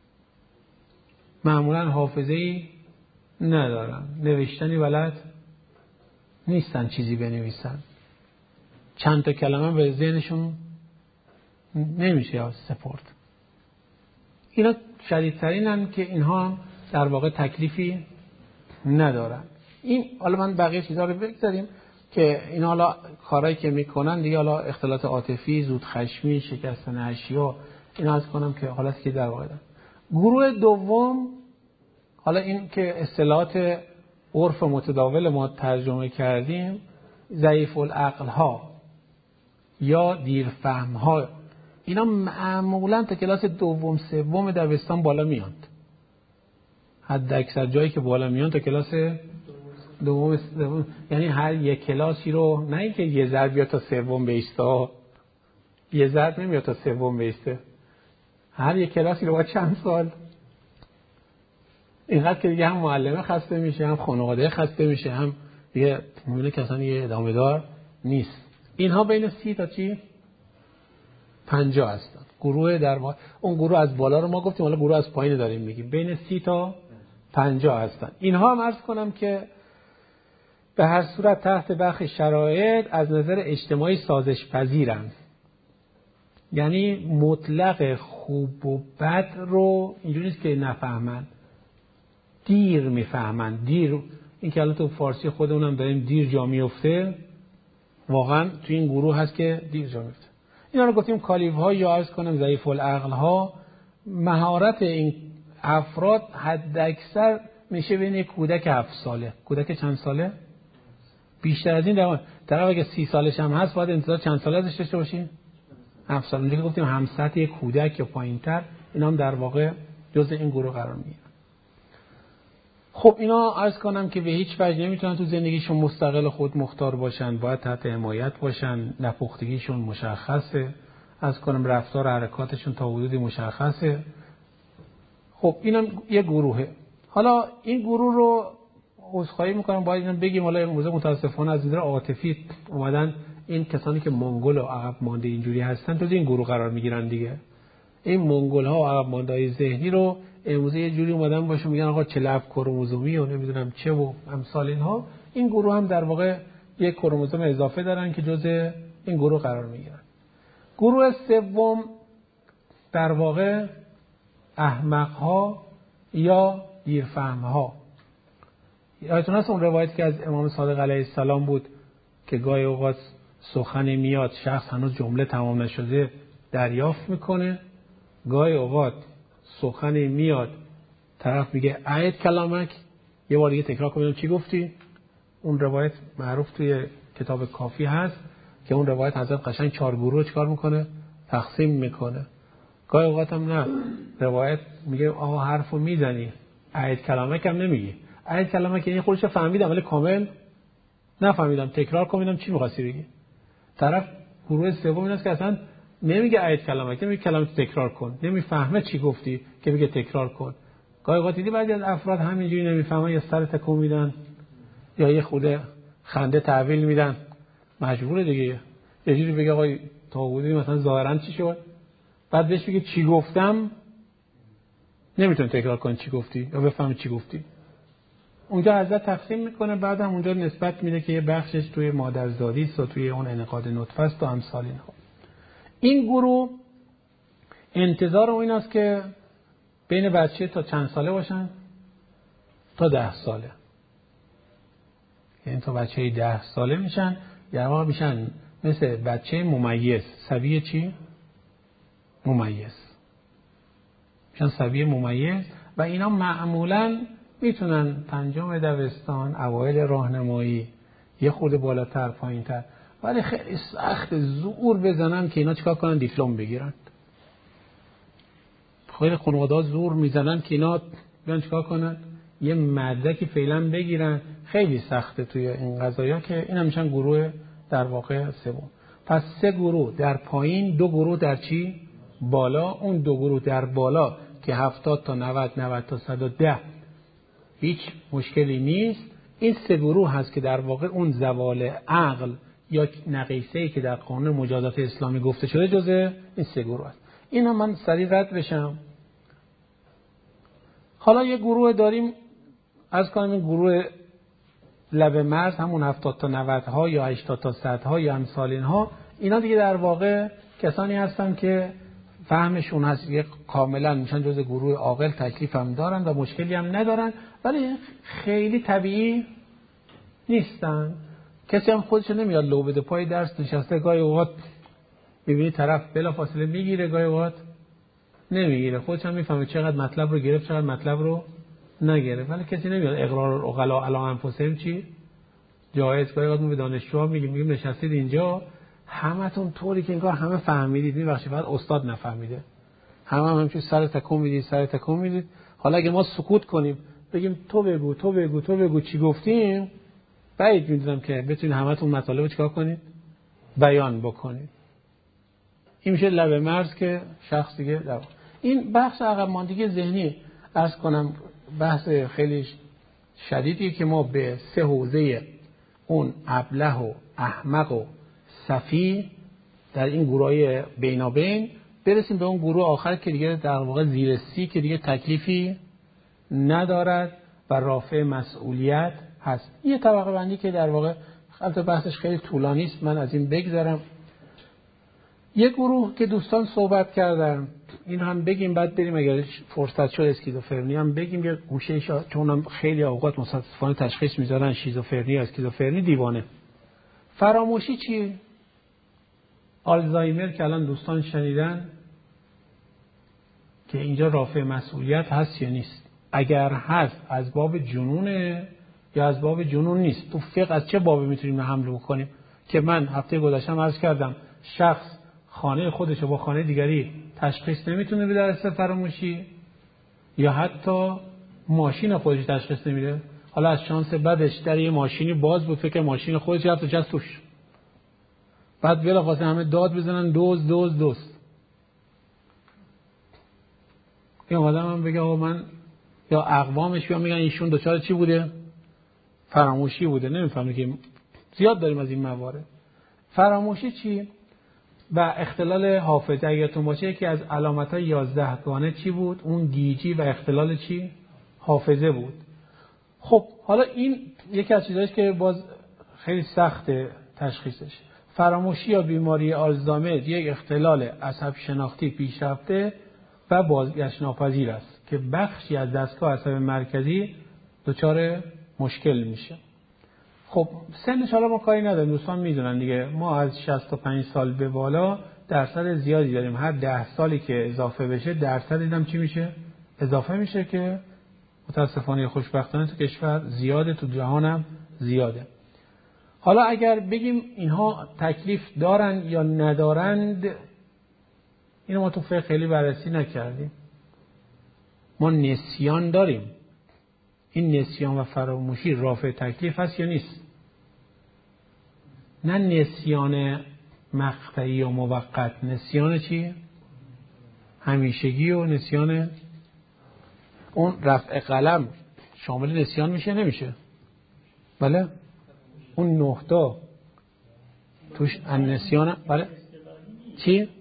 معمولا حافظه‌ای ندارن، نوشتنی بلد نیستن چیزی بنویسن، چند تا کلمه به ذهنشون نمیشه سپرد. اینا شدیدترینن که اینها هم در واقع تکلیفی ندارن. این حالا من بقیه چیزها رو بگذاریم که اینا حالا کارهایی که میکنن دیگه حالا اختلالات عاطفی، زود خشمی، شکستن اشیا، اینا از کنم که حالتی که در واقع دارن. گروه دوم، حالا این که اصطلاحات عرف متداول ما ترجمه کردیم، ضعیف العقل ها یا دیرفهم ها، اینا معمولا تا کلاس دوم سوم دبستان بالا میاند. حد اکثر جایی که بالا میان تا کلاس دوم سوم، یعنی هر یک کلاسی رو نه اینکه یه ضرب بیاد تا سوم بیسته، یه ضرب نمیاد تا سوم بیسته، هر یک کلاسی رو با چند سال. اینقدر که دیگه هم معلمه خسته میشه، هم خانواده خسته میشه، هم دیگه میبینه که اصلا یه ادامه دار نیست. اینها بین سی تا چی؟ پنجاه هستن. گروه در ما... اون گروه از بالا رو ما گفتیم، حالا گروه از پایین داریم میگیم. بین سی تا پنجاه هستن. اینها هم عرض کنم که به هر صورت تحت بخش شرایط از نظر اجتماعی سازش پذیرند. یعنی مطلق خوب و بد رو اینجوری نیست که نفهمن، دیر میفهمن. دیر این که الان تو فارسی خودمونم داریم دیر جا میفته، واقعا تو این گروه هست که دیر جا میفته. اینا رو گفتیم کالیف ها یا عرض کنم ضعیف العقل ها. مهارت این افراد حد اکثر میشه بین یک کودک هفت ساله. کودک چند ساله؟ بیشتر از این در طرف اگه سی سالش هم هست باید انتظار چند ساله ازش داشته باشیم؟ هفت سال. اونجا که گفتیم همسط یک کودک یا پایین تر، اینا هم در واقع جزء این گروه قرار میگیرن. خب اینا عرض کنم که به هیچ وجه نمیتونن تو زندگیشون مستقل خود مختار باشن، باید تحت حمایت باشن، نپختگیشون مشخصه، عرض کنم رفتار و حرکاتشون تا حدودی مشخصه. خب اینا یه گروهه. حالا این گروه رو عذرخواهی میکنم باید اینو بگیم، حالا موضوع متاسفانه از نظر عاطفی اومدن این کسانی که منگول و عقب مانده اینجوری هستن تو این گروه قرار میگیرن دیگه. این منگول ها و عقب مانده های ذهنی رو امروز یه جوری اومدن باشه میگن آقا چلب کروموزومی و نمیدونم چه و امثال اینها. این گروه هم در واقع یک کروموزوم اضافه دارن که جزء این گروه قرار میگیرن. گروه سوم در واقع احمق ها یا دیرفهم ها. یادتون هست اون روایت که از امام صادق علیه السلام بود که گاهی اوقات سخن میاد شخص هنوز جمله تمام نشده دریافت میکنه، گاهی اوقات سخن میاد طرف میگه عید کلامک، یه بار دیگه تکرار کنم چی گفتی. اون روایت معروف توی کتاب کافی هست که اون روایت حضرت قشنگ چهار گروه چیکار میکنه؟ تقسیم میکنه. گاهی اوقات هم نه، روایت میگه آقا حرفو میزنی عید کلامک هم نمیگی. عید کلامک یعنی خودش فهمیدم ولی کامل نفهمیدم، تکرار کنم چی می‌خواستی بگی. طرف گروه سوم ایناست که اصلا نمیگه عید کلامک، نمیگه کلمات تکرار کن، نمیفهمه چی گفتی که بگه تکرار کن. گاهی اوقات دیدی بعضی از افراد همینجوری نمیفهمن یا سر تکون میدن یا یه خورده خنده تحویل میدن، مجبوره دیگه یه جوری بگه آقای طاغوتی مثلا ظاهرا چی شد، بعد بهش بگه چی گفتم، نمیتونه تکرار کنه چی گفتی یا بفهمه چی گفتی. اونجا ازت تقسیم میکنه، بعد هم اونجا نسبت میده که یه بخشش توی مادرزادی است و توی اون انعقاد نطفه است و امثال اینها. این گروه انتظار اون ایناست که بین بچه تا چند ساله باشن؟ تا ده ساله. یعنی تا بچه ده ساله میشن، یعنی میشن مثل بچه ممیز. سویه چی؟ ممیز. میشن سویه ممیز و اینا معمولاً میتونن پنجم دبستان، اوایل راهنمایی، یه خورده بالاتر پایینتر، ولی خیلی سخت زور بزنن که اینا چیکار کنن؟ دیپلم بگیرن. خیلی خانواده‌ها زور میزنن که اینا بیان چیکار کنن؟ یه مدرکی فعلا بگیرن. خیلی سخته توی این قضایا که اینا میشن گروه در واقع سوم. پس سه گروه در پایین، دو گروه در چی؟ بالا. اون دو گروه در بالا که هفتاد تا نود، نود تا صد و ده هیچ مشکلی نیست. این سه گروه هست که در واقع اون زوال عقل یا نقیصه‌ای که در قانون مجازات اسلامی گفته شده جزء این سه گروه است. اینا من سریع رد بشم. حالا یه گروه داریم از کنم، این گروه لب مرز، همون هفتاد تا نود ها یا هشتاد تا صد ها یا امثال اینها. اینا دیگه در واقع کسانی هستن که فهمشون هست یه کاملا میشن جزء گروه عاقل، تکلیف هم دارن و مشکلی هم ندارن، ولی خیلی طبیعی نیستن. کسی هم خودش نمیاد لو بده، پای درس نشسته، گاهی اوقات میبینی طرف بلا فاصله میگیره، گاهی اوقات نمیگیره، خودش هم میفهمه چقدر مطلب رو گرفت چقدر مطلب رو نگرفت، ولی کسی نمیاد اقرار العقلا علی انفسهم چی جایز. گاهی اوقات ما به دانشجوها میگیم میگیم نشستید اینجا همتون طوری که انگار همه فهمیدید، میبخشید فقط استاد نفهمیده، همه هم همینجوری سر تکون میدید سر تکون میدید. حالا اگه ما سکوت کنیم بگیم تو بگو تو بگو تو بگو چی گفتیم، بعید میدونم که بتونید همتون مطالب رو چیکار کنید؟ بیان بکنید. این میشه لب مرز که شخص دیگه در این بحث عقب ماندگی ذهنی عرض کنم بحث خیلی شدیدی که ما به سه حوزه اون ابله و احمق و صفی در این گروهای بینابین برسیم به اون گروه آخر که دیگه در واقع زیر سی که دیگه تکلیفی ندارد و رافع مسئولیت هست. یه طبقه بندی که در واقع البته بحثش خیلی طولانی است، من از این بگذرم. یک گروه که دوستان صحبت کردن این هم بگیم، بعد بریم اگر فرصت شد اسکیزوفرنی هم بگیم یه گوشه، چون هم خیلی اوقات متاسفانه تشخیص میذارن شیزوفرنی یا اسکیزوفرنی، دیوانه. فراموشی چی؟ آلزایمر که الان دوستان شنیدن که اینجا رافع مسئولیت هست یا نیست. اگر هست از باب جنونه یا از باب جنون نیست. تو فقه از چه بابی میتونیم حمله بکنیم؟ که من هفته گذشتم عرض کردم شخص خانه خودش رو با خانه دیگری تشخیص نمیتونه بده در اثر فراموشی، یا حتی ماشین خودش تشخیص نمیده. حالا از شانس بدش در یه ماشینی باز بود، فکر ماشین خودش رفت و جست توش، بعد بلافاصله همه داد بزنن دوز دوز دوز. این آدم هم بگه آقا من، یا اقوامش بیان میگن ایشون دچار چی بوده؟ فراموشی بوده. نمیفهمه که زیاد داریم از این موارد. فراموشی چی؟ و اختلال حافظه. اگرتون باشه یکی از علامت‌های یازده گانه چی بود؟ اون گیجی و اختلال چی؟ حافظه بود. خب حالا این یکی از چیزاییه که باز خیلی سخت تشخیصش. فراموشی یا بیماری آلزایمر یک اختلال عصب شناختی پیشرفته و بازگشت ناپذیر است که بخشی از دستگاه عصب مرکزی دچار مشکل میشه. خب سنش حالا ما کاری نداریم، دوستان میدونن دیگه، ما از شصت و پنج سال به بالا درصد زیادی داریم. هر ده سالی که اضافه بشه درصد دیدم چی میشه؟ اضافه میشه که متاسفانه خوشبختانه تو کشور زیاده، تو جهانم زیاده. حالا اگر بگیم اینها تکلیف دارن یا ندارند، اینو ما تو فقه خیلی بررسی نکردیم. ما نسیان داریم، این نسیان و فراموشی رافع تکلیف هست یا نیست؟ نه نسیان مقطعی و موقت، نسیان چیه؟ همیشگی و نسیان. اون رفع قلم شامل نسیان میشه نمیشه؟ بله؟ اون نهتا توش نسیان. بله؟ چی؟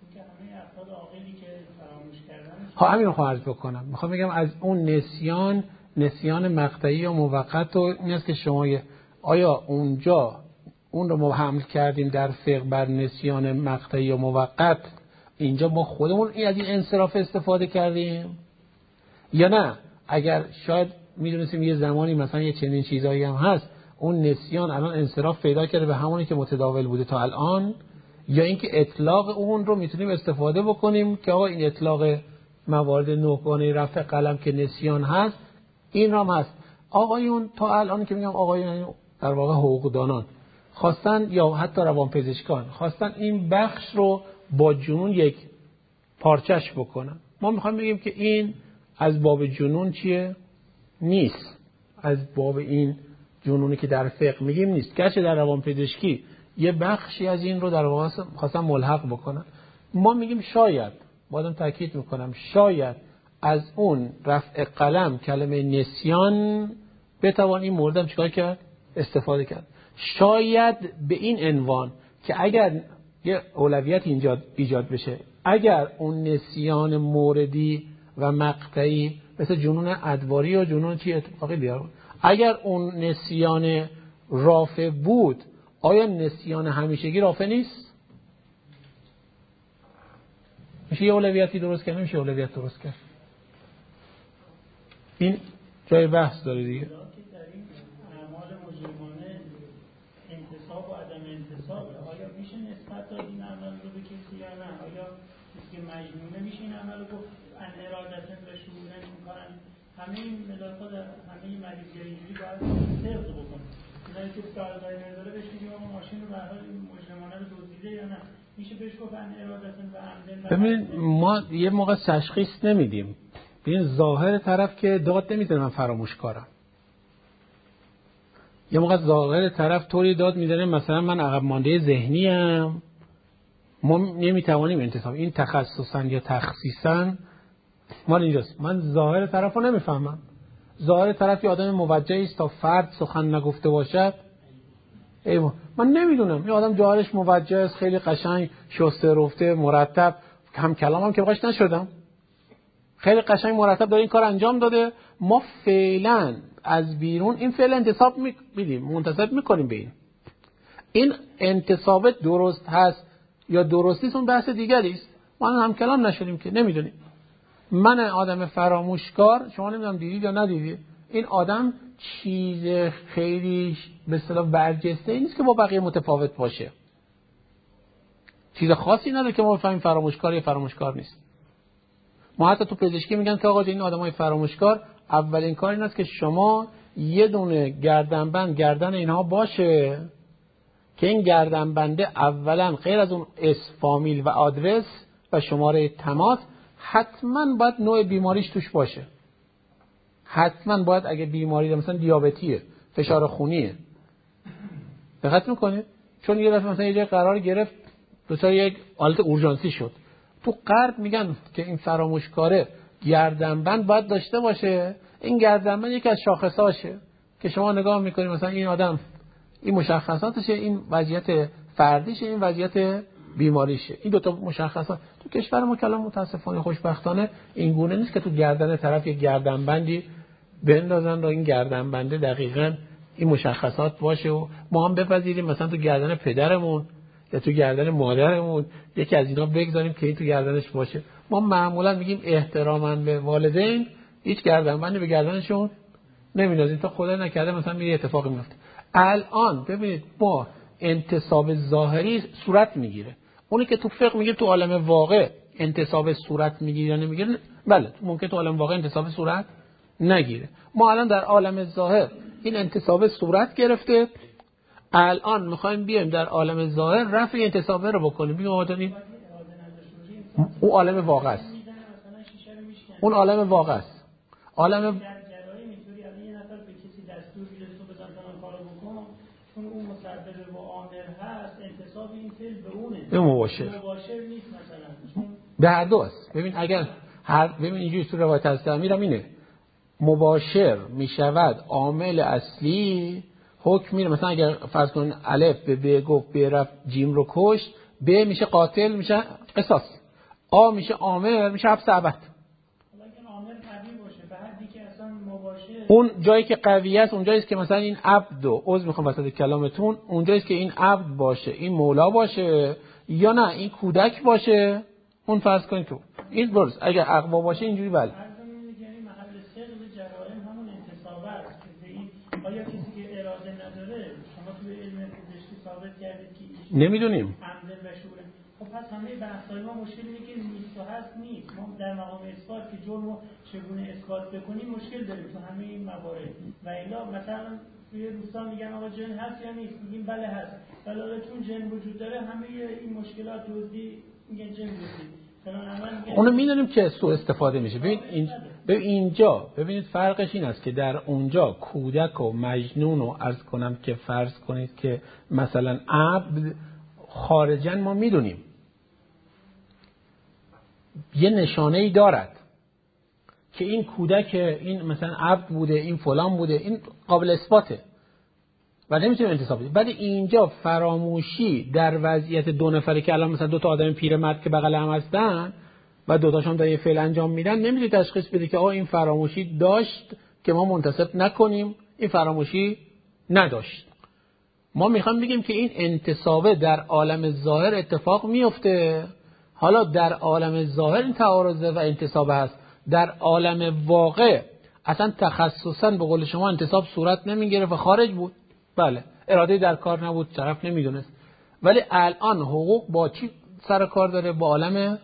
ها همین رو خواهم عرض بکنم. میخوام بگم از اون نسیان، نسیان مقطعی و موقت و این است که شما آیا اونجا اون رو ما حمل کردیم در فقه بر نسیان مقطعی و موقت، اینجا ما خودمون این از این انصراف استفاده کردیم یا نه؟ اگر شاید میدونستیم یه زمانی مثلا یه چنین چیزایی هم هست، اون نسیان الان انصراف پیدا کرده به همونی که متداول بوده تا الان، یا اینکه اطلاق اون رو میتونیم استفاده بکنیم که آقا این اطلاق موارد نهگانه رفع قلم که نسیان هست این هم هست. آقایون تا الان که میگم آقایون در واقع حقوقدانان خواستن یا حتی روانپزشکان خواستن این بخش رو با جنون یک پارچش بکنن. ما میخوایم بگیم که این از باب جنون چیه؟ نیست. از باب این جنونی که در فقه میگیم نیست. گرچه در روانپزشکی یه بخشی از این رو در واقع خواستن ملحق بکنن. ما میگیم شاید، بازم تاکید میکنم، شاید از اون رفع قلم کلمه نسیان بتوان این موردم چیکار کرد؟ استفاده کرد. شاید به این عنوان که اگر یه اولویت اینجا ایجاد بشه، اگر اون نسیان موردی و مقطعی مثل جنون ادواری و جنون چی اتفاقی بیاد، اگر اون نسیان رافع بود، آیا نسیان همیشگی رافع نیست؟ میشه یه اولویتی درست کرد؟ نمیشه اولویت درست کرد. این جای بحث داره دیگه. آیا میشه نسبت داد این عمل رو به کسی یا نه؟ آیا کسی که مجنونه میشه این عمل رو گفت ان ارادتن و شعورن میکنن؟ همه این ملاک ها در همه این مریضی ها اینجوری باید طبق بکنن. اونایی که سالداری نداره بهش میگیم آقا ماشین رو به حال مجرمانه رو دزدیده یا نه؟ میشه بهش گفت ان ارادتن و عمدن؟ ببین ما یه موقع تشخیص نمیدیم. ببین ظاهر طرف که داد نمیزنه من فراموشکارم. یه موقع ظاهر طرف طوری داد میزنه مثلا من عقب مانده ذهنی ام، ما نمیتوانیم انتصاب. این تخصصا یا تخصیصا مال اینجاست. من ظاهر طرف رو نمیفهمم. ظاهر طرف یه آدم موجهی است تا فرد سخن نگفته باشد. ایوه من نمیدونم یه آدم جاهلش موجه است، خیلی قشنگ شسته رفته مرتب، هم کلامم که بقاش نشدم، خیلی قشنگ مرتب داره این کار انجام داده. ما فعلا از بیرون این فعل انتصاب میدیم، منتصب میکنیم به این. این انتصاب درست هست یا درست نیست اون بحث دیگری است. ما هم کلام نشدیم که نمیدونیم. من آدم فراموشکار، شما نمیدونم دیدید یا ندیدید، این آدم چیز خیلی به اصطلاح برجسته نیست که با بقیه متفاوت باشه. چیز خاصی نداره که ما بفهمیم فراموشکار یا فراموشکار نیست. ما حتی تو پزشکی میگن که آقا این آدمای فراموشکار اولین کار این است که شما یه دونه گردنبند گردن اینها باشه که این گردنبنده اولا غیر از اون اسم، فامیل و آدرس و شماره تماس حتما باید نوع بیماریش توش باشه. حتما باید اگه بیماری مثلا دیابتیه، فشار خونیه، دقت میکنید؟ چون یه دفعه مثلا یه جای قرار گرفت دچار یک حالت اورژانسی شد، تو غرب میگن که این فراموشکاره گردنبند باید داشته باشه. این گردنبند یکی از شاخصاشه که شما نگاه میکنید مثلا این آدم این مشخصاتشه، این وضعیت فردیشه، این وضعیت بیماریشه. این دو تا مشخصات تو کشور ما کلام متاسفانه خوشبختانه این گونه نیست که تو گردن طرف یک گردنبندی بندازن و این گردنبنده دقیقاً این مشخصات باشه و ما هم بپذیریم مثلا تو گردن پدرمون یا تو گردن مادرمون یکی از اینا بگذاریم که این تو گردنش باشه. ما معمولا میگیم احتراما به والدین هیچ گردنبندی به گردنشون نمیندازیم تا خدا نکرده مثلا یه اتفاقی میفته. الان ببینید ما انتصاب ظاهری صورت میگیره. اونی که تو فقه میگه تو عالم واقع انتصاب صورت میگیره یا نمیگیره، بله ممکن تو عالم واقع انتصاب صورت نگیره. ما الان در عالم ظاهر این انتصاب صورت گرفته، الان میخوایم بیایم در عالم ظاهر رفع انتصابه رو بکنیم. بگیم آدمی اون عالم واقع است، اون عالم واقع است. عالم به مباشر. مباشر نیست مثلا. به هر دو است. ببین اگر هر ببین اینجوری تو روایت هست امیرم اینه مباشر میشود عامل اصلی حکم میره. مثلا اگر فرض کن الف به ب گفت ب رفت جیم رو کشت، ب میشه قاتل میشه قصاص، آ میشه عامل میشه حبس ابد. اون جایی که قوی است اون جایی است که مثلا این عبد و عذر میخوام وسط کلامتون، اون جایی است که این عبد باشه، این مولا باشه، یا نه این کودک باشه. اون فرض کنید تو این درست اگر اقوا باشه اینجوری بله. آیا کسی که اراده نداره شما توی علم پزشکی ثابت کردید که نمیدونیم عمد و شعور؟ خب پس همه بحث‌های ما مشکل اینه که نیست و هست نیست. ما در مقام اثبات که جرم رو چگونه اثبات بکنیم مشکل داریم تو همه این موارد. و الا مثلا توی دوستان میگن آقا جن هست یا نیست، میگیم بله هست. ولی چون جن وجود داره همه این مشکلات دزدی میگن جن دزدی. اونو میدونیم که سوء استفاده میشه. ببین این ببین اینجا ببینید فرقش این است که در اونجا کودک و مجنون رو عرض کنم که فرض کنید که مثلا عبد خارجاً ما میدونیم یه نشانه ای دارد که این کودک این مثلا عبد بوده، این فلان بوده، این قابل اثباته و نمیتونیم انتصاب بدیم. ولی اینجا فراموشی در وضعیت دو نفره که الان مثلا دو تا آدم پیرمرد که بغل هم هستن و دو تاشون دارن یه فعل انجام میدن، نمیتونی تشخیص بدی که آقا این فراموشی داشت که ما منتسب نکنیم، این فراموشی نداشت. ما میخوام بگیم که این انتصابه در عالم ظاهر اتفاق میفته. حالا در عالم ظاهر این تعارضه و انتصابه هست، در عالم واقع اصلا تخصصا به قول شما انتصاب صورت نمیگرفت و خارج بود. بله اراده در کار نبود، طرف نمیدونست. ولی الان حقوق با چی سر کار داره؟ با عالم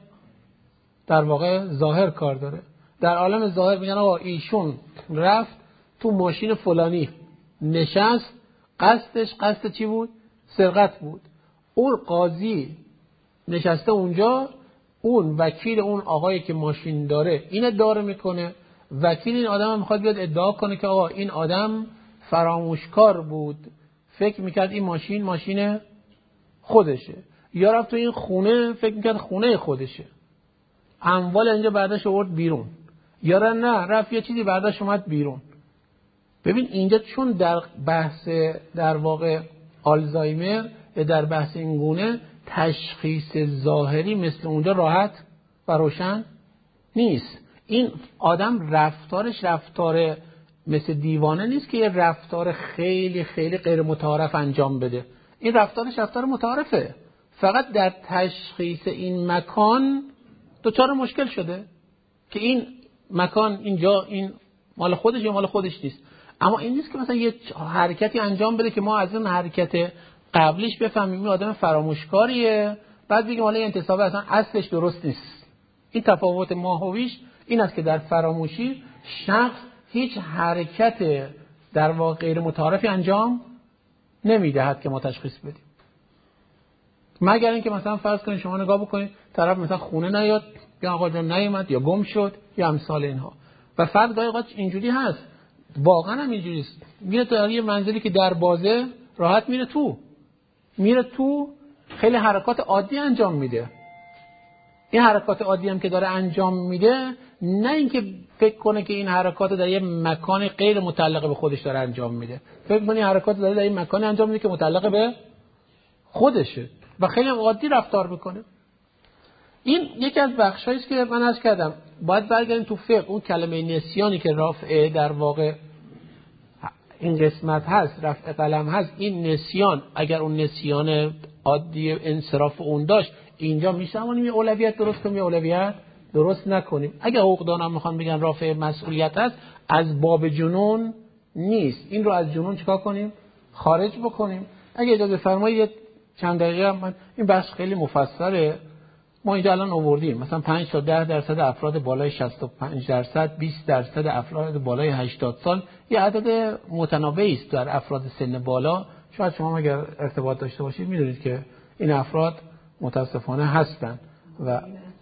در واقع ظاهر کار داره. در عالم ظاهر میگن آقا ایشون رفت تو ماشین فلانی نشست، قصدش قصد چی بود؟ سرقت بود. اون قاضی نشسته اونجا، اون وکیل اون آقایی که ماشین داره اینو داره میکنه، وکیل این آدم هم میخواد بیاد ادعا کنه که آقا این آدم فراموشکار بود، فکر میکرد این ماشین ماشین خودشه، یا رفت تو این خونه فکر میکرد خونه خودشه، اموال اینجا برداشت آورد بیرون، یا نه رفت یه چیزی برداشت اومد بیرون. ببین اینجا چون در بحث در واقع آلزایمر یا در بحث این گونه تشخیص ظاهری مثل اونجا راحت و روشن نیست. این آدم رفتارش رفتار مثل دیوانه نیست که یه رفتار خیلی خیلی غیر متعارف انجام بده. این رفتارش رفتار متعارفه، فقط در تشخیص این مکان دوچار مشکل شده که این مکان اینجا این مال خودش یا مال خودش نیست. اما این نیست که مثلا یه حرکتی انجام بده که ما از اون حرکت قبلیش بفهمیم این آدم فراموشکاریه، بعد بگیم حالا انتصاب اصلا اصلش درست نیست. این تفاوت ماهویش این است که در فراموشی شخص هیچ حرکت در واقع غیر متعارفی انجام نمیدهد که ما تشخیص بدیم، مگر اینکه مثلا فرض کنید شما نگاه بکنید طرف مثلا خونه نیاد یا آقا جان نیومد یا گم شد یا امثال اینها. و فرد گاهی اوقات اینجوری هست، واقعا هم اینجوری است، میره تو یه منزلی که در بازه راحت میره تو میره تو خیلی حرکات عادی انجام میده. این حرکات عادی هم که داره انجام میده، نه اینکه فکر کنه که این حرکات در یه مکان غیر متعلق به خودش داره انجام میده، فکر کنه این حرکات داره در این مکانی انجام میده که متعلق به خودشه و خیلی عادی رفتار میکنه. این یکی از بخشایی است که من عرض کردم باید برگردیم تو فقه. اون کلمه نسیانی که رافعه در واقع این قسمت هست، رفع قلم هست، این نسیان اگر اون نسیان عادی انصراف اون داشت، اینجا میشونیم یه اولویت درست کنیم، یه اولویت درست نکنیم. اگر حقوقدان هم میخوان بگن رافع مسئولیت هست، از باب جنون نیست، این رو از جنون چیکار کنیم؟ خارج بکنیم. اگه اجازه فرمایید چند دقیقه من این بحث خیلی مفصله، ما اینجا الان آوردیم مثلا پنج تا ده درصد افراد بالای شصت و پنج درصد، بیست درصد افراد بالای هشتاد سال، یه عدد متناوبی است در افراد سن بالا. شاید شما اگر ارتباط داشته باشید میدونید که این افراد متاسفانه هستن. و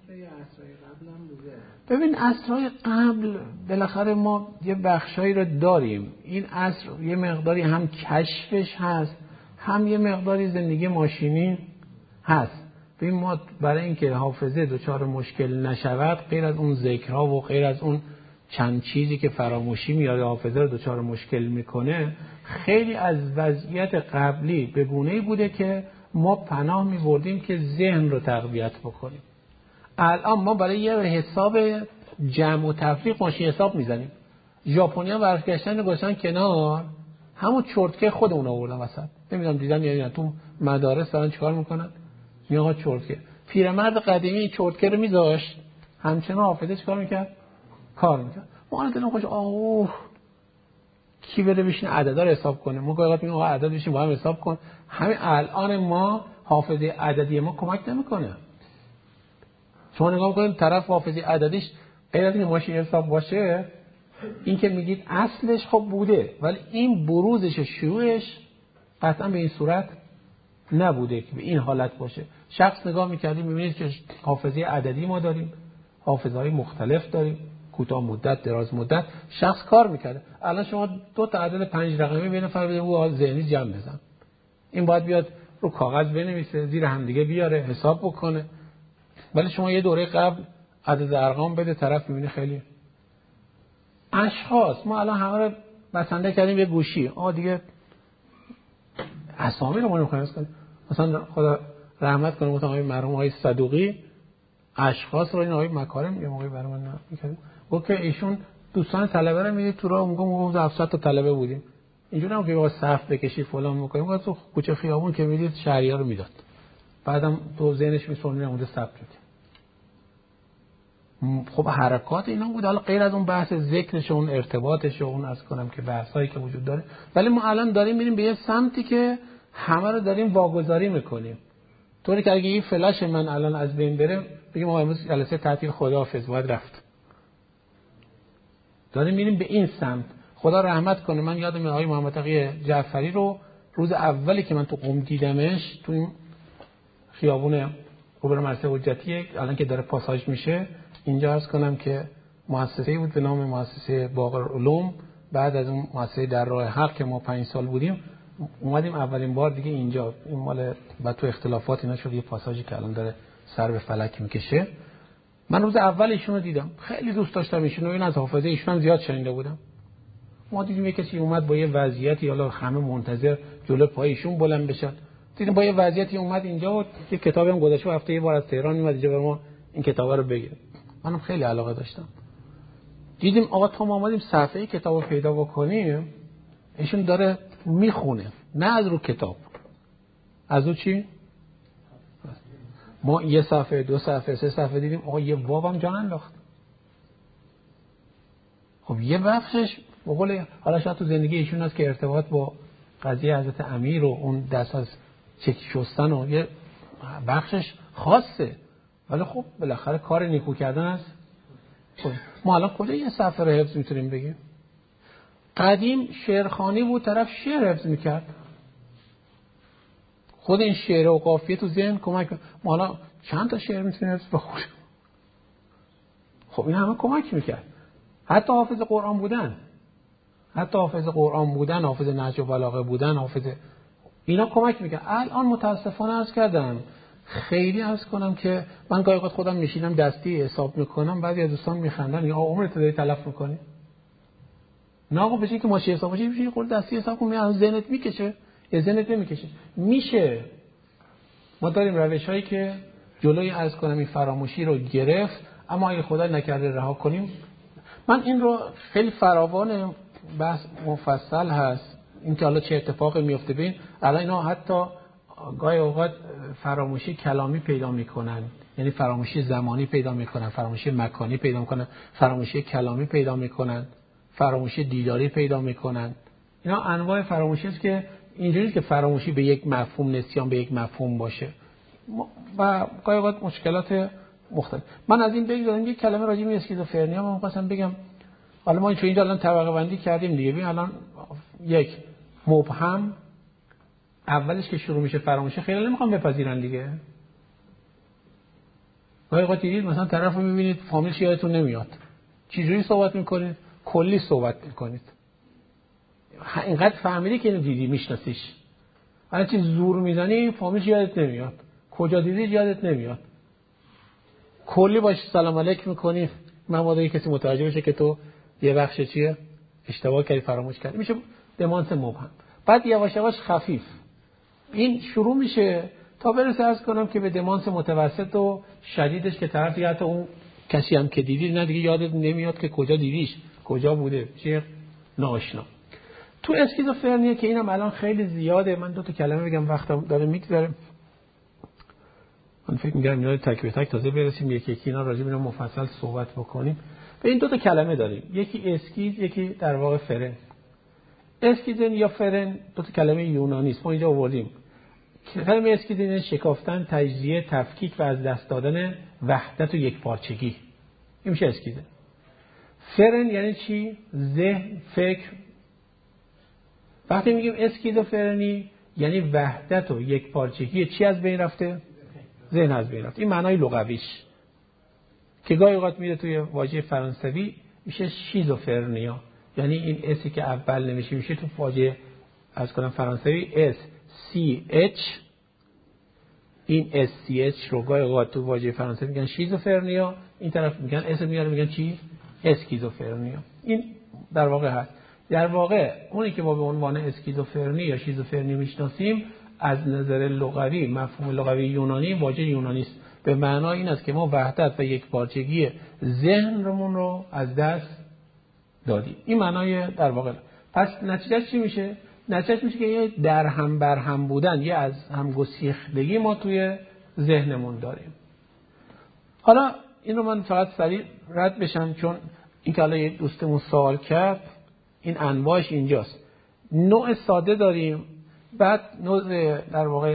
ببین عصرهای قبل بالاخره ما یه بخشایی رو داریم. این عصر یه مقداری هم کشفش هست، هم یه مقداری زندگی ماشینی هست. ببین ما برای اینکه حافظه دچار مشکل نشود، غیر از اون ذکرها و غیر از اون چند چیزی که فراموشی میاد حافظه رو دچار مشکل میکنه، خیلی از وضعیت قبلی به گونه‌ای بوده که ما پناه می‌بردیم که ذهن رو تقویت بکنیم. الان ما برای یه حساب جمع و تفریق ماشین حساب میزنیم. ژاپنی‌ها برگشتن و گذاشتن کنار، همون چرتکه خودمون آوردن وسط. نمیدونم دیدن یا نه، تو مدارس دارن چیکار میکنن؟ میگن چرتکه. پیرمرد قدیمی این چرتکه رو میذاشت، همچنان حافظه چیکار میکرد؟ کار میکرد. ما الان خوش آوه کی بره بشین عددا رو حساب کنه. ما گاهی وقت میگیم آقا عدد بشین با هم حساب کن. همین الان ما حافظه عددی ما کمک نمیکنه. شما نگاه کنید طرف حافظه عددیش غیر از اینکه ماشین حساب باشه، این که میگید اصلش خب بوده، ولی این بروزش و شروعش قطعا به این صورت نبوده که به این حالت باشه. شخص نگاه میکردیم میبینید که حافظه عددی ما داریم، حافظه های مختلف داریم، کوتاه مدت، دراز مدت، شخص کار میکرده. الان شما دو تا عدد پنج رقمی بین فرد بده او ذهنی جمع بزن، این باید بیاد رو کاغذ بنویسه، زیر هم دیگه بیاره، حساب بکنه. ولی شما یه دوره قبل عدد ارقام بده، طرف میبینی خیلی اشخاص. ما الان همه رو بسنده کردیم به گوشی. آقا دیگه اسامی رو ما نمی‌خوایم کنیم. مثلا خدا رحمت کنه مثلا آقای مرحوم آقای صدوقی اشخاص رو این آقای مکارم یه موقعی برام می‌کردن. گفت که ایشون دوستان طلبه رو میدید تو راه، اونجا ما هفتصد تا طلبه بودیم. اینجوری هم که با صف بکشی فلان می‌کنیم. گفت تو کوچه خیابون که میدید شهریار رو میداد. بعدم تو ذهنش می‌سونه اونجا ثبت شد. خب حرکات اینا بود. حالا غیر از اون بحث ذکرش و اون ارتباطش و اون از کنم که بحثایی که وجود داره، ولی ما الان داریم میریم به یه سمتی که همه رو داریم واگذاری میکنیم. طوری که اگه این فلش من الان از بین بره بگیم ما امروز جلسه تعطیل خداحافظ باید رفت. داریم میریم به این سمت. خدا رحمت کنه. من یادم آقای محمد تقی جعفری رو روز اولی که من تو قم دیدمش، تو این خیابون روبرو مرکز حجتی الان که داره پاساژ میشه، اینجا عرض کنم که مؤسسه‌ای بود به نام مؤسسه باغ العلوم. بعد از اون مؤسسه در راه حق که ما پنج سال بودیم اومدیم اولین بار دیگه اینجا. این مال بعد تو اختلافات اینا شد یه پاساژی که الان داره سر به فلک میکشه. من روز اول ایشون رو دیدم، خیلی دوست داشتم ایشون رو. این از حافظه ایشون هم زیاد شنیده بودم. ما دیدیم یه کسی اومد با یه وضعیتی، حالا همه منتظر جلو پای ایشون بلند بشن، دیدیم با یه وضعیتی اومد اینجا و یه کتابی هم گذاشته، هفته یه بار از تهران میاد اینجا برام این کتابا رو بگیره. منم خیلی علاقه داشتم. دیدیم آقا تا ما اومدیم صفحه کتابو پیدا بکنیم، ایشون داره میخونه، نه از رو کتاب، از رو چی؟ ما یه صفحه، دو صفحه، سه صفحه دیدیم آقا یه بابم جان انداخت. خب یه بخشش به قول حالا شاید تو زندگی ایشون هست که ارتباط با قضیه حضرت امیر و اون دست از چک شستن و یه بخشش خاصه، ولی خب بالاخره کار نیکو کردن است. خب ما الان کجا یه صفحه رو حفظ میتونیم بگیم؟ قدیم شعرخوانی بود، طرف شعر حفظ میکرد، خود این شعر و قافیه تو ذهن کمک. ما حالا چند تا شعر میتونیم حفظ بخونیم؟ خب این همه کمک میکرد. حتی حافظ قرآن بودن، حتی حافظ قرآن بودن، حافظ نهج و بلاغه بودن، حافظ اینا کمک میکنه. الان متاسفانه عرض کردم، خیلی عرض کنم که من گاهی اوقات خودم میشینم دستی حساب میکنم، بعضی از دوستان میخندن یا عمرت داری تلف میکنی. نه آقا بشه که ماشین حساب باشه میشه خود دستی حساب کنی، از ذهنت میکشه یا ذهنت نمیکشه. میشه. ما داریم روش‌هایی که جلوی عرض کنم این فراموشی رو گرفت، اما اگه خدا نکرده رها کنیم. من این رو خیلی فراوان بحث مفصل هست این که حالا چه اتفاقی میفته. ببین الان اینا حتی گاهی اوقات فراموشی کلامی پیدا میکنن، یعنی فراموشی زمانی پیدا میکنن، فراموشی مکانی پیدا میکنن، فراموشی کلامی پیدا میکنن، فراموشی دیداری پیدا میکنن. اینا انواع فراموشی است که اینجوریه که فراموشی به یک مفهوم، نسیان به یک مفهوم باشه و گاهی اوقات مشکلات مختلف. من از این بگذارم یک کلمه راجع به اسکیزوفرنیا من می‌خواستم بگم. حالا ما اینجا اینجا الان طبقه بندی کردیم دیگه. ببین الان یک مبهم اولش که شروع میشه فراموشی خیلی نمیخوام بپذیرن دیگه. گاهی اوقات دیدید مثلا طرفو میبینید فامیلش یادتون نمیاد، چجوری صحبت میکنید؟ کلی صحبت میکنید، اینقدر فهمیدی که اینو دیدی میشناسیش، هر چی زور میزنی فامیلش یادت نمیاد، کجا دیدی یادت نمیاد. کلی باش سلام علیک میکنی مبادا کسی متوجه بشه که تو یه بخش چیه اشتباه کردی، فراموش کردی، میشه دمانس مبهم. بعد یواش یواش خفیف این شروع میشه تا برسه از کنم که به دمانس متوسط و شدیدش که طرف دیگه حتی اون کسی هم که دیدی نه دیگه یادت نمیاد که کجا دیدیش، کجا بوده، چیه ناشنا. تو اسکیزوفرنیه که اینم الان خیلی زیاده، من دو تا کلمه بگم وقتم داره میگذره. من فکر می‌کردم اینا تک به تک تازه برسیم یکی یکی اینا راجع به اینا مفصل صحبت بکنیم. به این دو تا کلمه داریم، یکی اسکیز، یکی در واقع فرن. اسکیزن یا فرن دو تا کلمه یونانی است، ما اینجا آوردیم. کلمه اسکیزن شکافتن، تجزیه، تفکیک و از دست دادن وحدت و یکپارچگی. این میشه اسکیزن. فرن یعنی چی؟ ذهن، فکر. وقتی میگیم اسکیزوفرنی یعنی وحدت و یکپارچگی چی از بین رفته؟ ذهن از بین رفته. این معنای لغویش که گاهی اوقات میره توی واژه فرانسوی میشه شیزوفرنیا، یعنی این اسی که اول نمیشه میشه تو واژه از کنم فرانسوی اس سی اچ، این اس سی اچ رو گاهی اوقات تو واژه فرانسوی میگن شیزوفرنیا، این طرف میگن اس میاره میگن چی؟ اسکیزوفرنیا. این در واقع هست. در واقع اونی که ما به عنوان اسکیزوفرنی یا شیزوفرنی میشناسیم از نظر لغوی، مفهوم لغوی یونانی، واژه یونانی است. به معنای این است که ما وحدت و یکپارچگی ذهن رمون رو از دست دادیم. این معنای در واقع. پس نتیجهش چی میشه؟ نتیجهش میشه که یه در هم بر هم بودن، یه از هم گسیختگی ما توی ذهنمون داریم. حالا این رو من فقط سریع رد بشم چون این که حالا یه دوستمون سوال کرد، این انواعش اینجاست. نوع ساده داریم، بعد نوع در واقع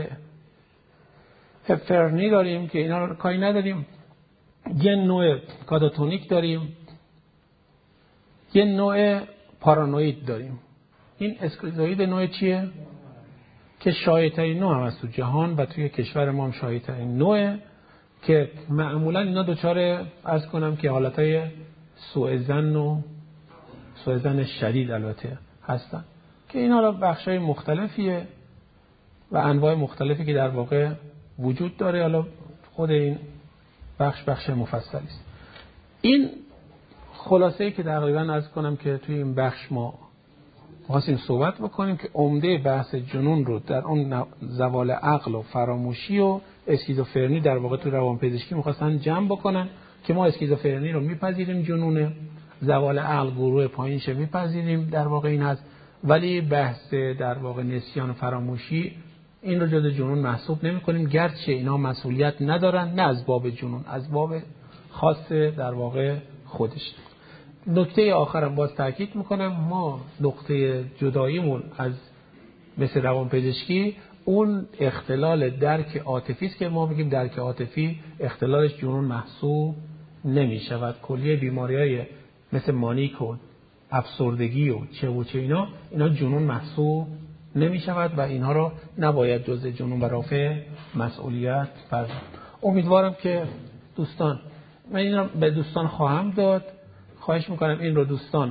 هپفرنی داریم که اینا رو کاری نداریم، یه نوع کاتاتونیک داریم، یه نوع پارانوید داریم. این اسکیزوید نوع چیه؟ که شایع‌ترین نوع هم از تو جهان و توی کشور ما هم شایع‌ترین نوعه که معمولا اینا دوچاره از کنم که حالتهای سوء ظن و سوء ظن شدید البته هستن که این حالا بخشای مختلفیه و انواع مختلفی که در واقع وجود داره. حالا خود این بخش بخش مفصلی است. این خلاصه‌ای که تقریبا عرض کنم که توی این بخش ما خواستیم صحبت بکنیم که عمده بحث جنون رو در اون زوال عقل و فراموشی و اسکیزوفرنی در واقع تو روانپزشکی می‌خواستن جمع بکنن که ما اسکیزوفرنی رو میپذیریم، جنونه، زوال عقل گروه پایینش میپذیریم، در واقع این هست، ولی بحث در واقع نسیان و فراموشی این رو جز جنون محسوب نمی‌کنیم، گرچه اینا مسئولیت ندارن، نه از باب جنون، از باب خاص در واقع خودش. نکته آخرم باز تاکید میکنم، ما نقطه جداییمون از مثل روانپزشکی اون اختلال درک عاطفی است که ما میگیم درک عاطفی اختلالش جنون محسوب نمیشود. کلیه بیماریهای مثل مانیک و افسردگی و چه و چه اینا اینا جنون محسوب نمیشود و اینها رو نباید جزء جنون و رافع مسئولیت پرداخت. امیدوارم که دوستان، من این رو به دوستان خواهم داد، خواهش میکنم این رو دوستان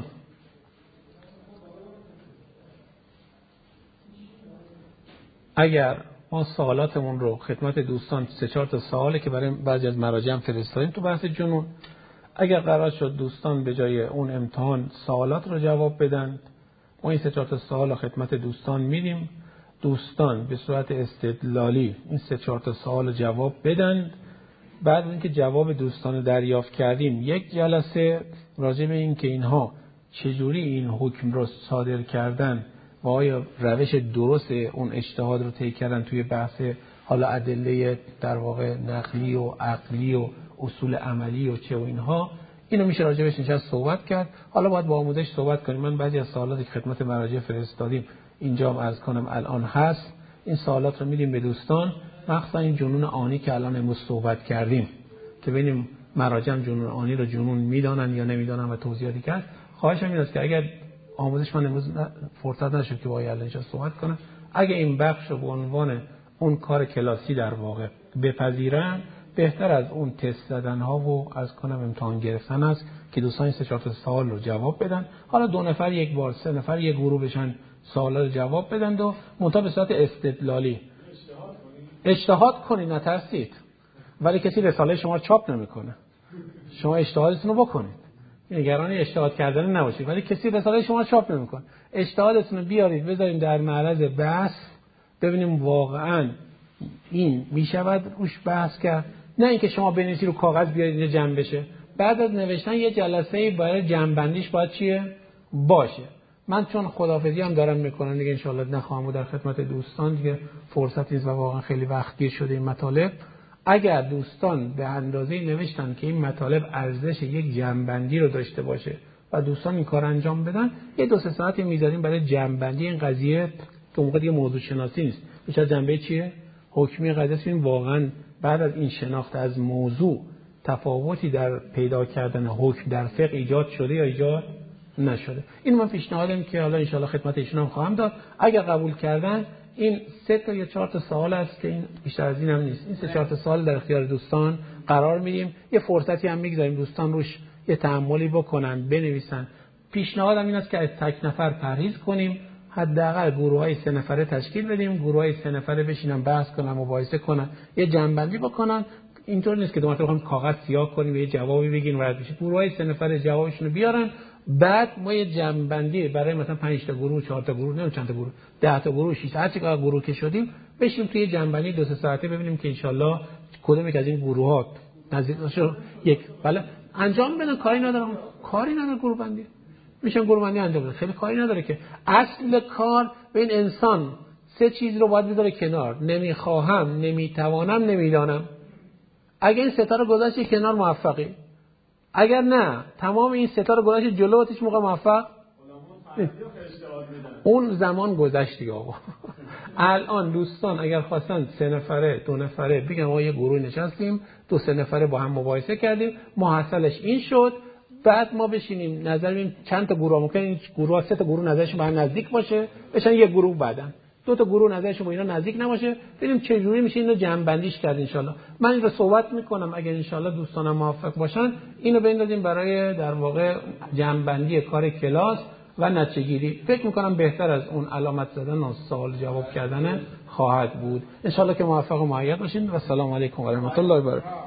اگر ما سوالاتمون رو خدمت دوستان سه چهار تا سواله که برای بعضی از مراجع هم فرستادیم تو بحث جنون، اگر قرار شد دوستان به جای اون امتحان سوالات رو جواب بدن، ما این سه چهار تا سوال رو خدمت دوستان میدیم، دوستان به صورت استدلالی این سه چهار تا سوال رو جواب بدن. بعد از اینکه جواب دوستان دریافت کردیم یک جلسه راجع به این که اینها چجوری این حکم رو صادر کردن و آیا روش درست اون اجتهاد رو طی کردن توی بحث حالا ادله در واقع نقلی و عقلی و اصول عملی و چه و اینها، اینو میشه راجع بهش نشست صحبت کرد. حالا باید با آموزش صحبت کنیم. من بعضی از سوالاتی که خدمت مراجع فرستادیم اینجا هم عرض کنم الان هست، این سوالات رو میدیم به دوستان، مخصوصا این جنون آنی که الان امروز صحبت کردیم که ببینیم مراجع جنون آنی رو جنون میدانن یا نمیدانن و توضیحاتی کرد. خواهشم این است که اگر آموزش من امروز فرصت نشد که با الان اینجا صحبت کنم، اگه این بخش رو به عنوان اون کار کلاسی در واقع بپذیرن، بهتر از اون تست زدن ها و از کنم امتحان گرفتن است که دوستان این سه چهار تا سوال رو جواب بدن. حالا دو نفر یک بار، سه نفر یک گروه بشن سوالا رو جواب بدن و منتها به صورت استدلالی. اجتهاد کنید نترسید، ولی کسی رساله شما چاپ نمیکنه. شما اجتهادتون رو بکنید، نگران اجتهاد کردن نباشید، ولی کسی رساله شما چاپ نمیکنه. اجتهادتون رو بیارید بذاریم در معرض بحث، ببینیم واقعا این میشود روش بحث کرد، نه اینکه شما بنویسید رو کاغذ بیارید اینجا جمع بشه. بعد از نوشتن یه جلسه برای جمع بندیش باید چیه باشه. من چون خداحافظی هم دارم میکنم دیگه، انشالله نخواهم بود در خدمت دوستان، دیگه فرصت نیست و واقعا خیلی وقت گیر شده این مطالب. اگر دوستان به اندازه نوشتن که این مطالب ارزش یک جمع‌بندی رو داشته باشه و دوستان این کار انجام بدن، یه دو سه ساعتی میذاریم برای جمع‌بندی این قضیه که اون دیگه موضوع شناسی نیست، بیشتر جنبه چیه حکمی قضیه. این واقعا بعد از این شناخت از موضوع تفاوتی در پیدا کردن حکم در فقه ایجاد شده یا ایجاد نشده. این من پیشنهادم که حالا ان شاءالله خدمت ایشون هم خواهم داد. اگر قبول کردن این سه تا یا چهار تا سوال است که این بیشتر از این هم نیست، این سه چهار تا سوال در اختیار دوستان قرار میدیم. یه فرصتی هم میگذاریم دوستان روش یه تأملی بکنن، بنویسن. پیشنهادم این است که از تک نفر پرهیز کنیم، حداقل گروه‌های سه نفره تشکیل بدیم، گروه‌های سه نفره بشینن بحث کنن، مباحثه کنن، یه جمع‌بندی بکنن. اینطور نیست که دو مرتبه بخوایم کاغذ سیاه کنیم و یه جوابی بگین وارد بشه. گروه‌های سه نفره جوابشون رو بیارن، بعد ما یه جمع‌بندی برای مثلا پنج تا گروه، چهار تا گروه، نمیدونم چند تا گروه، ده تا گروه، شش تا، هر چقدر گروه که شدیم بشیم توی جمع‌بندی دو سه ساعته ببینیم که ان شاءالله کدوم یک از این گروه‌ها نزدیک باشه یک بله انجام بدن. کاری ندارم، کاری نداره گروه بندی میشن گروه بندی انجام بده، خیلی کاری نداره که. اصل کار به این انسان سه چیز رو باید بذاره کنار: نمیخواهم، نمیتوانم، نمیدانم. اگه این ستا رو گذاشتی کنار موفقی، اگر نه تمام این ستا رو گذاشتی جلو هیچ موقع موفق اون زمان گذشت دیگه آقا. الان دوستان اگر خواستن سه نفره دو نفره بگن آقا یه گروه نشستیم دو سه نفره با هم مباحثه کردیم، محصلش این شد، بعد ما بشینیم نظر ببینیم چند تا گروه ممکن این گروه سه تا گروه نظرشون با هم نزدیک باشه بشن یک گروه، بعدن دو تا گروه نظرشون با اینا نزدیک نباشه، ببینیم چه جوری میشه اینو جمع بندیش کرد. ان شاءالله من این رو صحبت میکنم، اگر ان شاءالله دوستانم موافق باشن اینو بندازیم برای در واقع جمع بندی کار کلاس و نتیجه گیری. فکر میکنم بهتر از اون علامت زدن و سوال جواب کردن خواهد بود. ان شاءالله که موفق و مؤید باشین و السلام علیکم و رحمت الله و برکاته.